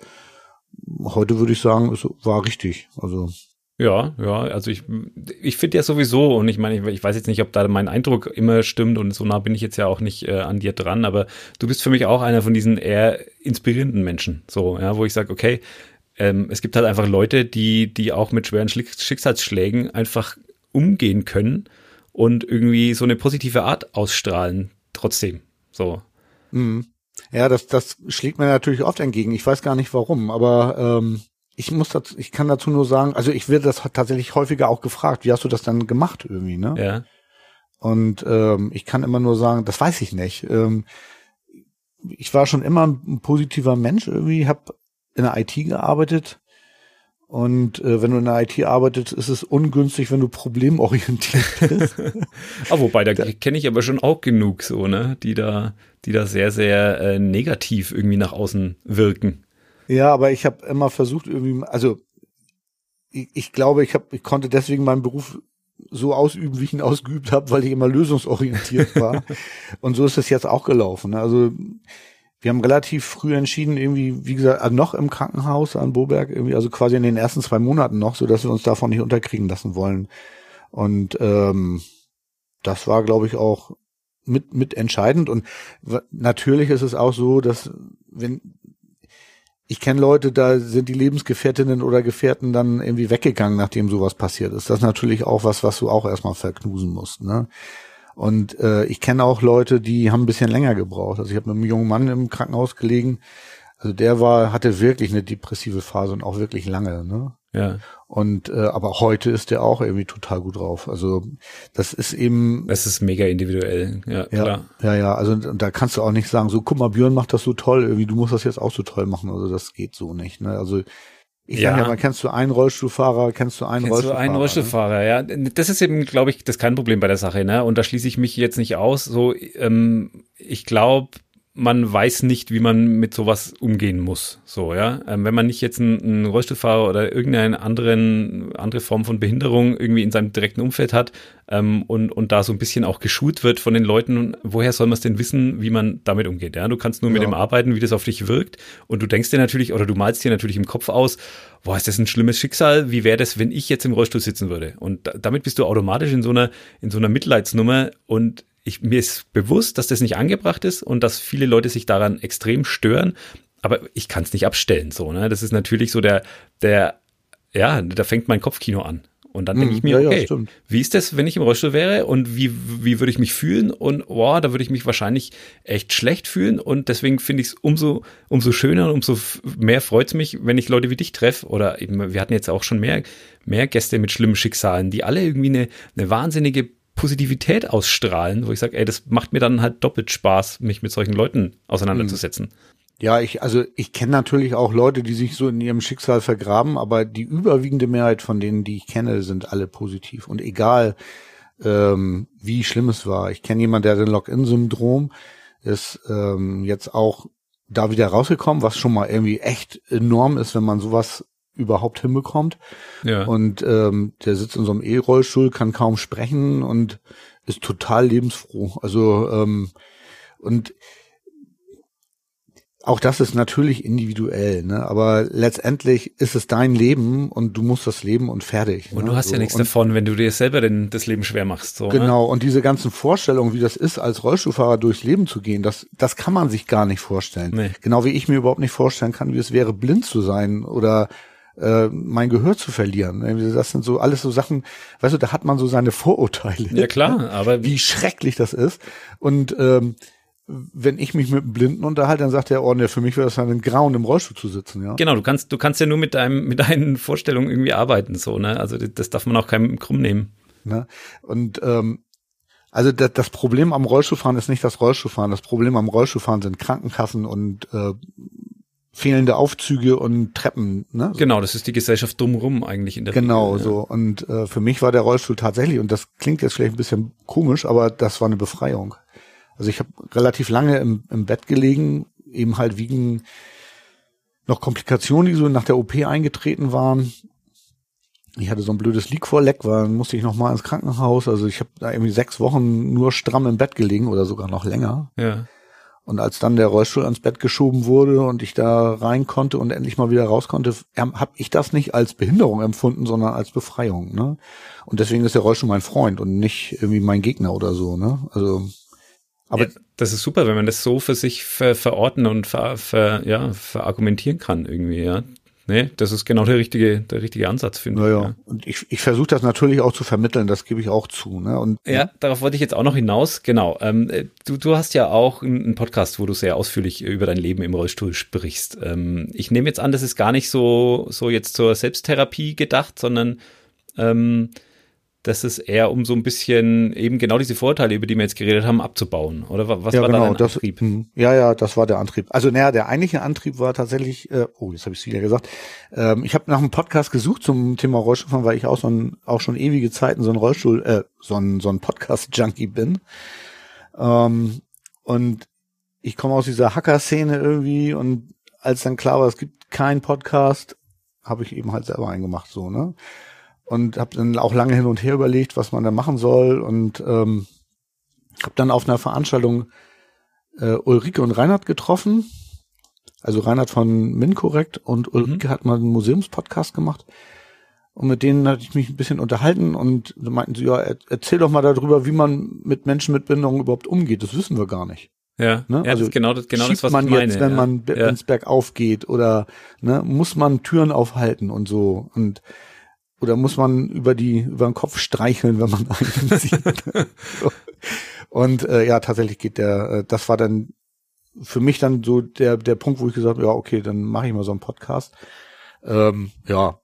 Speaker 3: heute würde ich sagen, es war richtig. Also
Speaker 2: ja, ja, also ich ich finde ja sowieso, und ich meine, ich, ich weiß jetzt nicht, ob da mein Eindruck immer stimmt und so nah bin ich jetzt ja auch nicht äh, an dir dran, aber du bist für mich auch einer von diesen eher inspirierenden Menschen, so, ja, wo ich sage, okay, Ähm, es gibt halt einfach Leute, die die auch mit schweren Schicksalsschlägen einfach umgehen können und irgendwie so eine positive Art ausstrahlen trotzdem. So.
Speaker 3: Mhm. Ja, das das schlägt mir natürlich oft entgegen. Ich weiß gar nicht warum, aber ähm, ich muss dazu, ich kann dazu nur sagen, also ich werde das tatsächlich häufiger auch gefragt. Wie hast du das dann gemacht irgendwie, ne?
Speaker 2: Ja.
Speaker 3: Und ähm, ich kann immer nur sagen, das weiß ich nicht. Ähm, ich war schon immer ein positiver Mensch irgendwie, habe in der I T gearbeitet und äh, wenn du in der I T arbeitest, ist es ungünstig, wenn du problemorientiert bist.
Speaker 2: Ah, wobei, da, da kenne ich aber schon auch genug so, ne, die da, die da sehr, sehr äh, negativ irgendwie nach außen wirken.
Speaker 3: Ja, aber ich habe immer versucht irgendwie, also ich, ich glaube, ich habe, ich konnte deswegen meinen Beruf so ausüben, wie ich ihn ausgeübt habe, weil ich immer lösungsorientiert war. Und so ist es jetzt auch gelaufen. Ne? Also wir haben relativ früh entschieden, irgendwie, wie gesagt, noch im Krankenhaus an Boberg, irgendwie, also quasi in den ersten zwei Monaten noch, so dass wir uns davon nicht unterkriegen lassen wollen. Und ähm, das war, glaube ich, auch mit mit entscheidend. Und w- natürlich ist es auch so, dass wenn ich kenne Leute, da sind die Lebensgefährtinnen oder Gefährten dann irgendwie weggegangen, nachdem sowas passiert ist. Das ist natürlich auch was, was du auch erstmal verknusen musst, ne? Und äh, ich kenne auch Leute, die haben ein bisschen länger gebraucht. Also ich habe mit einem jungen Mann im Krankenhaus gelegen. Also der war, hatte wirklich eine depressive Phase und auch wirklich lange, ne?
Speaker 2: Ja.
Speaker 3: Und äh, aber heute ist der auch irgendwie total gut drauf. Also das ist eben.
Speaker 2: Es ist mega individuell, ja,
Speaker 3: ja
Speaker 2: klar.
Speaker 3: Ja, ja, also und da kannst du auch nicht sagen, so guck mal, Björn macht das so toll, irgendwie du musst das jetzt auch so toll machen. Also das geht so nicht, ne? Also ich
Speaker 2: ja.
Speaker 3: sage ja mal, kennst du einen Rollstuhlfahrer, kennst du einen
Speaker 2: kennst
Speaker 3: Rollstuhlfahrer?
Speaker 2: Kennst du einen Rollstuhlfahrer, ne? Ja. Das ist eben, glaube ich, das kein Problem bei der Sache, ne? Und da schließe ich mich jetzt nicht aus. So, ähm, ich glaube, man weiß nicht, wie man mit sowas umgehen muss. So, ja. Ähm, wenn man nicht jetzt einen, einen Rollstuhlfahrer oder irgendeine anderen, andere Form von Behinderung irgendwie in seinem direkten Umfeld hat, ähm, und, und da so ein bisschen auch geschult wird von den Leuten, woher soll man es denn wissen, wie man damit umgeht? Ja, du kannst nur ja. mit dem arbeiten, wie das auf dich wirkt. Und du denkst dir natürlich, oder du malst dir natürlich im Kopf aus, boah, ist das ein schlimmes Schicksal? Wie wäre das, wenn ich jetzt im Rollstuhl sitzen würde? Und da, damit bist du automatisch in so einer, in so einer Mitleidsnummer. Und Ich, mir ist bewusst, dass das nicht angebracht ist und dass viele Leute sich daran extrem stören, aber ich kann es nicht abstellen, so, ne? Das ist natürlich so der, der, ja, da fängt mein Kopfkino an. Und dann denke ich mir,
Speaker 3: ja,
Speaker 2: okay,
Speaker 3: ja,
Speaker 2: wie ist das, wenn ich im Rollstuhl wäre und wie, wie würde ich mich fühlen? Und wow, da würde ich mich wahrscheinlich echt schlecht fühlen und deswegen finde ich es umso, umso schöner und umso mehr freut es mich, wenn ich Leute wie dich treffe oder eben, wir hatten jetzt auch schon mehr, mehr Gäste mit schlimmen Schicksalen, die alle irgendwie eine, eine wahnsinnige Positivität ausstrahlen, wo ich sage, ey, das macht mir dann halt doppelt Spaß, mich mit solchen Leuten auseinanderzusetzen.
Speaker 3: Ja, ich, also ich kenne natürlich auch Leute, die sich so in ihrem Schicksal vergraben, aber die überwiegende Mehrheit von denen, die ich kenne, sind alle positiv. Und egal, ähm, wie schlimm es war. Ich kenne jemanden, der hat ein Lock-in-Syndrom, ist ähm, jetzt auch da wieder rausgekommen, was schon mal irgendwie echt enorm ist, wenn man sowas überhaupt hinbekommt.
Speaker 2: Ja.
Speaker 3: Und ähm, der sitzt in so einem E-Rollstuhl, kann kaum sprechen und ist total lebensfroh. Also ähm, und auch das ist natürlich individuell, ne? Aber letztendlich ist es dein Leben und du musst das leben und fertig.
Speaker 2: Und
Speaker 3: ne?
Speaker 2: du hast
Speaker 3: so.
Speaker 2: ja nichts
Speaker 3: und,
Speaker 2: davon, wenn du dir selber den, das Leben schwer machst. So,
Speaker 3: genau,
Speaker 2: ne?
Speaker 3: und diese ganzen Vorstellungen, wie das ist, als Rollstuhlfahrer durchs Leben zu gehen, das, das kann man sich gar nicht vorstellen.
Speaker 2: Nee.
Speaker 3: Genau wie ich mir überhaupt nicht vorstellen kann, wie es wäre, blind zu sein oder äh, mein Gehör zu verlieren. Das sind so alles so Sachen, weißt du, da hat man so seine Vorurteile.
Speaker 2: Ja klar, aber
Speaker 3: wie schrecklich das ist. Und ähm, wenn ich mich mit einem Blinden unterhalte, dann sagt er, oh ne, für mich wäre das ein Grauen, im Rollstuhl zu sitzen, ja.
Speaker 2: Genau, du kannst, du kannst ja nur mit deinem, mit deinen Vorstellungen irgendwie arbeiten, so, ne? Also das darf man auch keinem krumm nehmen.
Speaker 3: Ne? Und ähm, also das, das Problem am Rollstuhlfahren ist nicht das Rollstuhlfahren. Das Problem am Rollstuhlfahren sind Krankenkassen und äh, fehlende Aufzüge und Treppen. Ne? So.
Speaker 2: Genau, das ist die Gesellschaft drumherum eigentlich in der
Speaker 3: Genau,
Speaker 2: Regel,
Speaker 3: so. Und äh, für mich war der Rollstuhl tatsächlich, und das klingt jetzt vielleicht ein bisschen komisch, aber das war eine Befreiung. Also ich habe relativ lange im, im Bett gelegen, eben halt wegen noch Komplikationen, die so nach der O P eingetreten waren. Ich hatte so ein blödes Liquorleck, weil dann musste ich noch mal ins Krankenhaus. Also ich habe da irgendwie sechs Wochen nur stramm im Bett gelegen oder sogar noch länger.
Speaker 2: Ja.
Speaker 3: Und als dann der Rollstuhl ans Bett geschoben wurde und ich da rein konnte und endlich mal wieder raus konnte, habe ich das nicht als Behinderung empfunden, sondern als Befreiung. Ne? Und deswegen ist der Rollstuhl mein Freund und nicht irgendwie mein Gegner oder so. Ne? Also aber
Speaker 2: ja, das ist super, wenn man das so für sich ver, verorten und ver, ver, ja, verargumentieren kann irgendwie, ja. Nee, das ist genau der richtige, der richtige Ansatz, finde ich.
Speaker 3: Naja,
Speaker 2: Ja.
Speaker 3: und ich, ich versuche das natürlich auch zu vermitteln, das gebe ich auch zu. Ne? Und,
Speaker 2: ja, ja, darauf wollte ich jetzt auch noch hinaus. Genau. Ähm, du, du hast ja auch einen Podcast, wo du sehr ausführlich über dein Leben im Rollstuhl sprichst. Ähm, ich nehme jetzt an, das ist gar nicht so, so jetzt zur Selbsttherapie gedacht, sondern ähm, das ist eher, um so ein bisschen eben genau diese Vorteile, über die wir jetzt geredet haben, abzubauen. Oder was
Speaker 3: ja,
Speaker 2: war
Speaker 3: genau,
Speaker 2: da dein
Speaker 3: das,
Speaker 2: Antrieb?
Speaker 3: Mh, ja, ja, das war der Antrieb. Also naja, der eigentliche Antrieb war tatsächlich, äh, oh, jetzt habe ich es wieder gesagt, ähm, ich habe nach einem Podcast gesucht zum Thema Rollstuhlfahren, weil ich auch so ein, auch schon ewige Zeiten so ein Rollstuhl, äh, so ein, so ein Podcast-Junkie bin. Ähm, und ich komme aus dieser Hacker-Szene irgendwie, und als dann klar war, es gibt keinen Podcast, habe ich eben halt selber einen gemacht, so, ne? Und habe dann auch lange hin und her überlegt, was man da machen soll, und ähm, habe dann auf einer Veranstaltung äh, Ulrike und Reinhard getroffen, also Reinhard von MinCorrect und Ulrike mhm. hat mal einen Museumspodcast gemacht, und mit denen hatte ich mich ein bisschen unterhalten, und da meinten sie, ja, erzähl doch mal darüber, wie man mit Menschen mit Behinderung überhaupt umgeht, das wissen wir gar nicht.
Speaker 2: Ja,
Speaker 3: ne?
Speaker 2: ja,
Speaker 3: Also
Speaker 2: das ist genau das, genau das, was
Speaker 3: man
Speaker 2: ich meine.
Speaker 3: jetzt, wenn
Speaker 2: ja.
Speaker 3: man
Speaker 2: ja.
Speaker 3: ins Bergauf geht, oder ne, muss man Türen aufhalten und so, und oder muss man über die über den Kopf streicheln, wenn man einen sieht. So. Und äh, ja, tatsächlich geht der, äh, das war dann für mich dann so der der Punkt, wo ich gesagt habe, ja, okay, dann mache ich mal so einen Podcast. Ähm, ja,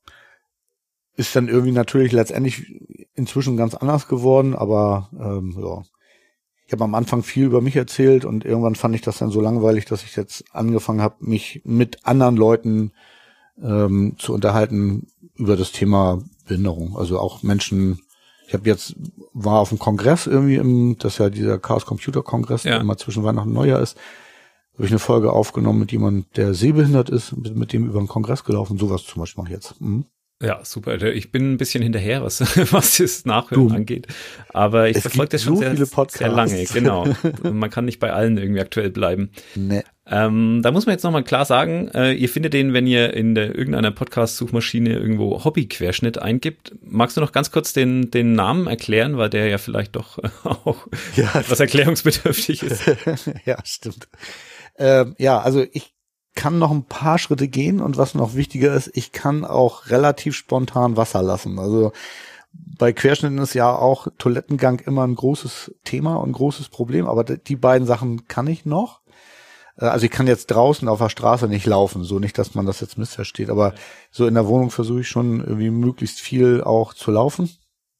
Speaker 3: ist dann irgendwie natürlich letztendlich inzwischen ganz anders geworden, aber ähm, ja, ich habe am Anfang viel über mich erzählt, und irgendwann fand ich das dann so langweilig, dass ich jetzt angefangen habe, mich mit anderen Leuten ähm, zu unterhalten über das Thema Behinderung. Also auch Menschen, ich habe jetzt, war auf einem Kongress irgendwie, im, das ist ja dieser Chaos Computer Kongress, ja. der immer zwischen Weihnachten und Neujahr ist, habe ich eine Folge aufgenommen mit jemandem, der sehbehindert ist, mit, mit dem über den Kongress gelaufen, sowas zum Beispiel mache ich jetzt. Mhm.
Speaker 2: Ja, super. Ich bin ein bisschen hinterher, was, was das Nachhören
Speaker 3: du,
Speaker 2: angeht. Aber ich verfolge das schon
Speaker 3: so
Speaker 2: sehr, sehr lange. Genau. Man kann nicht bei allen irgendwie aktuell bleiben.
Speaker 3: Nee.
Speaker 2: Ähm, da muss man jetzt nochmal klar sagen, äh, ihr findet den, wenn ihr in der, irgendeiner Podcast-Suchmaschine irgendwo Hobbyquerschnitt eingibt. Magst du noch ganz kurz den, den Namen erklären, weil der ja vielleicht doch äh, auch
Speaker 3: ja,
Speaker 2: etwas erklärungsbedürftig ist.
Speaker 3: Ja, stimmt. Ähm, ja, also ich kann noch ein paar Schritte gehen, und was noch wichtiger ist, ich kann auch relativ spontan Wasser lassen. Also bei Querschnitten ist ja auch Toilettengang immer ein großes Thema und ein großes Problem, aber die beiden Sachen kann ich noch. Also ich kann jetzt draußen auf der Straße nicht laufen, so nicht, dass man das jetzt missversteht, aber so in der Wohnung versuche ich schon irgendwie möglichst viel auch zu laufen.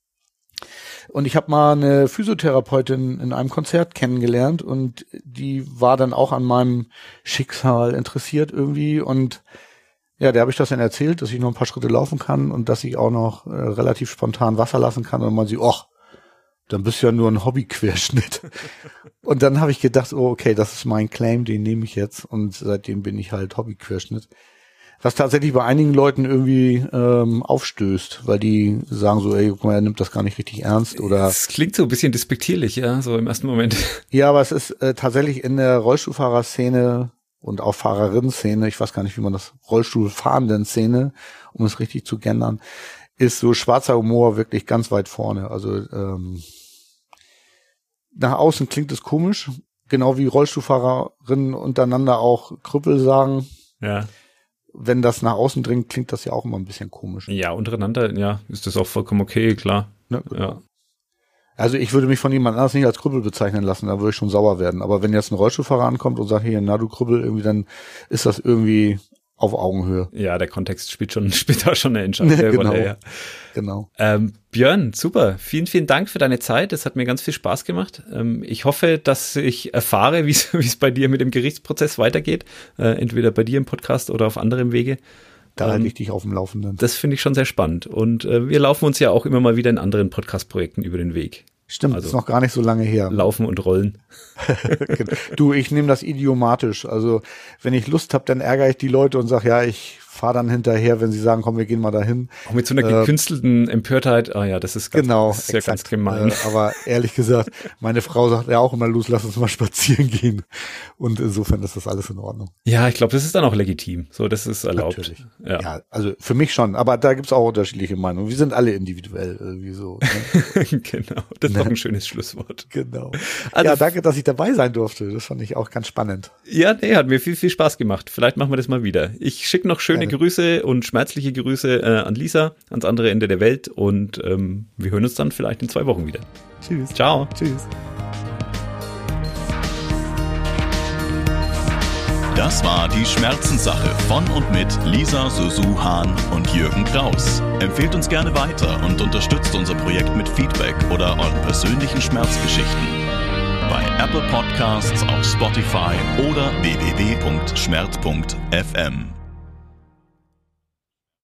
Speaker 3: Und ich habe mal eine Physiotherapeutin in einem Konzert kennengelernt, und die war dann auch an meinem Schicksal interessiert irgendwie, und ja, der habe ich das dann erzählt, dass ich noch ein paar Schritte laufen kann und dass ich auch noch äh, relativ spontan Wasser lassen kann, und man sieht, ach, dann bist du ja nur ein Hobbyquerschnitt. Und dann habe ich gedacht, oh, okay, das ist mein Claim, den nehme ich jetzt, und seitdem bin ich halt Hobbyquerschnitt. Was tatsächlich bei einigen Leuten irgendwie ähm, aufstößt, weil die sagen so, ey, guck mal, er nimmt das gar nicht richtig ernst, oder.
Speaker 2: Das klingt so ein bisschen despektierlich, ja, so im ersten Moment.
Speaker 3: Ja, aber es ist äh, tatsächlich in der Rollstuhlfahrerszene und auch Fahrerinnen-Szene, ich weiß gar nicht, wie man das, Rollstuhlfahrenden-Szene, um es richtig zu gendern, ist so schwarzer Humor wirklich ganz weit vorne. Also ähm, nach außen klingt es komisch, genau wie Rollstuhlfahrerinnen untereinander auch Krüppel sagen.
Speaker 2: Ja.
Speaker 3: Wenn das nach außen dringt, klingt das ja auch immer ein bisschen komisch.
Speaker 2: Ja, untereinander, ja, ist das auch vollkommen okay, klar.
Speaker 3: Ne?
Speaker 2: Ja.
Speaker 3: Also ich würde mich von jemand anders nicht als Krüppel bezeichnen lassen, da würde ich schon sauer werden. Aber wenn jetzt ein Rollstuhlfahrer ankommt und sagt, hier, na du Krüppel, irgendwie, dann ist das irgendwie auf Augenhöhe.
Speaker 2: Ja, der Kontext spielt schon, spielt da schon eine entscheidende
Speaker 3: genau.
Speaker 2: Rolle. Ja.
Speaker 3: Genau.
Speaker 2: Ähm, Björn, super. Vielen, vielen Dank für deine Zeit. Das hat mir ganz viel Spaß gemacht. Ähm, ich hoffe, dass ich erfahre, wie es bei dir mit dem Gerichtsprozess weitergeht. Äh, entweder bei dir im Podcast oder auf anderem Wege.
Speaker 3: Da halte ich dich auf dem Laufenden.
Speaker 2: Das finde ich schon sehr spannend. Und äh, wir laufen uns ja auch immer mal wieder in anderen Podcast-Projekten über den Weg.
Speaker 3: Stimmt, also, ist noch gar nicht so lange her.
Speaker 2: Laufen und rollen.
Speaker 3: Du, ich nehme das idiomatisch. Also wenn ich Lust habe, dann ärgere ich die Leute und sage, ja, ich fahre dann hinterher, wenn sie sagen, komm, wir gehen mal dahin.
Speaker 2: Auch mit so einer gekünstelten äh, Empörtheit. Ah ja, das ist ganz,
Speaker 3: genau,
Speaker 2: das ist ja ganz gemein.
Speaker 3: Äh, aber ehrlich gesagt, meine Frau sagt ja auch immer, los, lass uns mal spazieren gehen. Und insofern ist das alles in Ordnung.
Speaker 2: Ja, ich glaube, das ist dann auch legitim. So, das ist erlaubt.
Speaker 3: Natürlich.
Speaker 2: Ja.
Speaker 3: ja, also für mich schon. Aber da gibt's auch unterschiedliche Meinungen. Wir sind alle individuell irgendwie so. Ne?
Speaker 2: Genau, das ist doch ein schönes Schlusswort.
Speaker 3: Genau.
Speaker 2: Also,
Speaker 3: ja, danke, dass ich dabei sein durfte. Das fand ich auch ganz spannend.
Speaker 2: Ja, nee, hat mir viel, viel Spaß gemacht. Vielleicht machen wir das mal wieder. Ich schicke noch schöne ja. Grüße und schmerzliche Grüße äh, an Lisa, ans andere Ende der Welt und ähm, wir hören uns dann vielleicht in zwei Wochen wieder.
Speaker 3: Tschüss.
Speaker 2: Ciao.
Speaker 3: Tschüss.
Speaker 1: Das war die Schmerzenssache von und mit Lisa Sosu Hahn und Jürgen Kraus. Empfehlt uns gerne weiter und unterstützt unser Projekt mit Feedback oder euren persönlichen Schmerzgeschichten. Bei Apple Podcasts, auf Spotify oder w w w punkt schmerz punkt f m.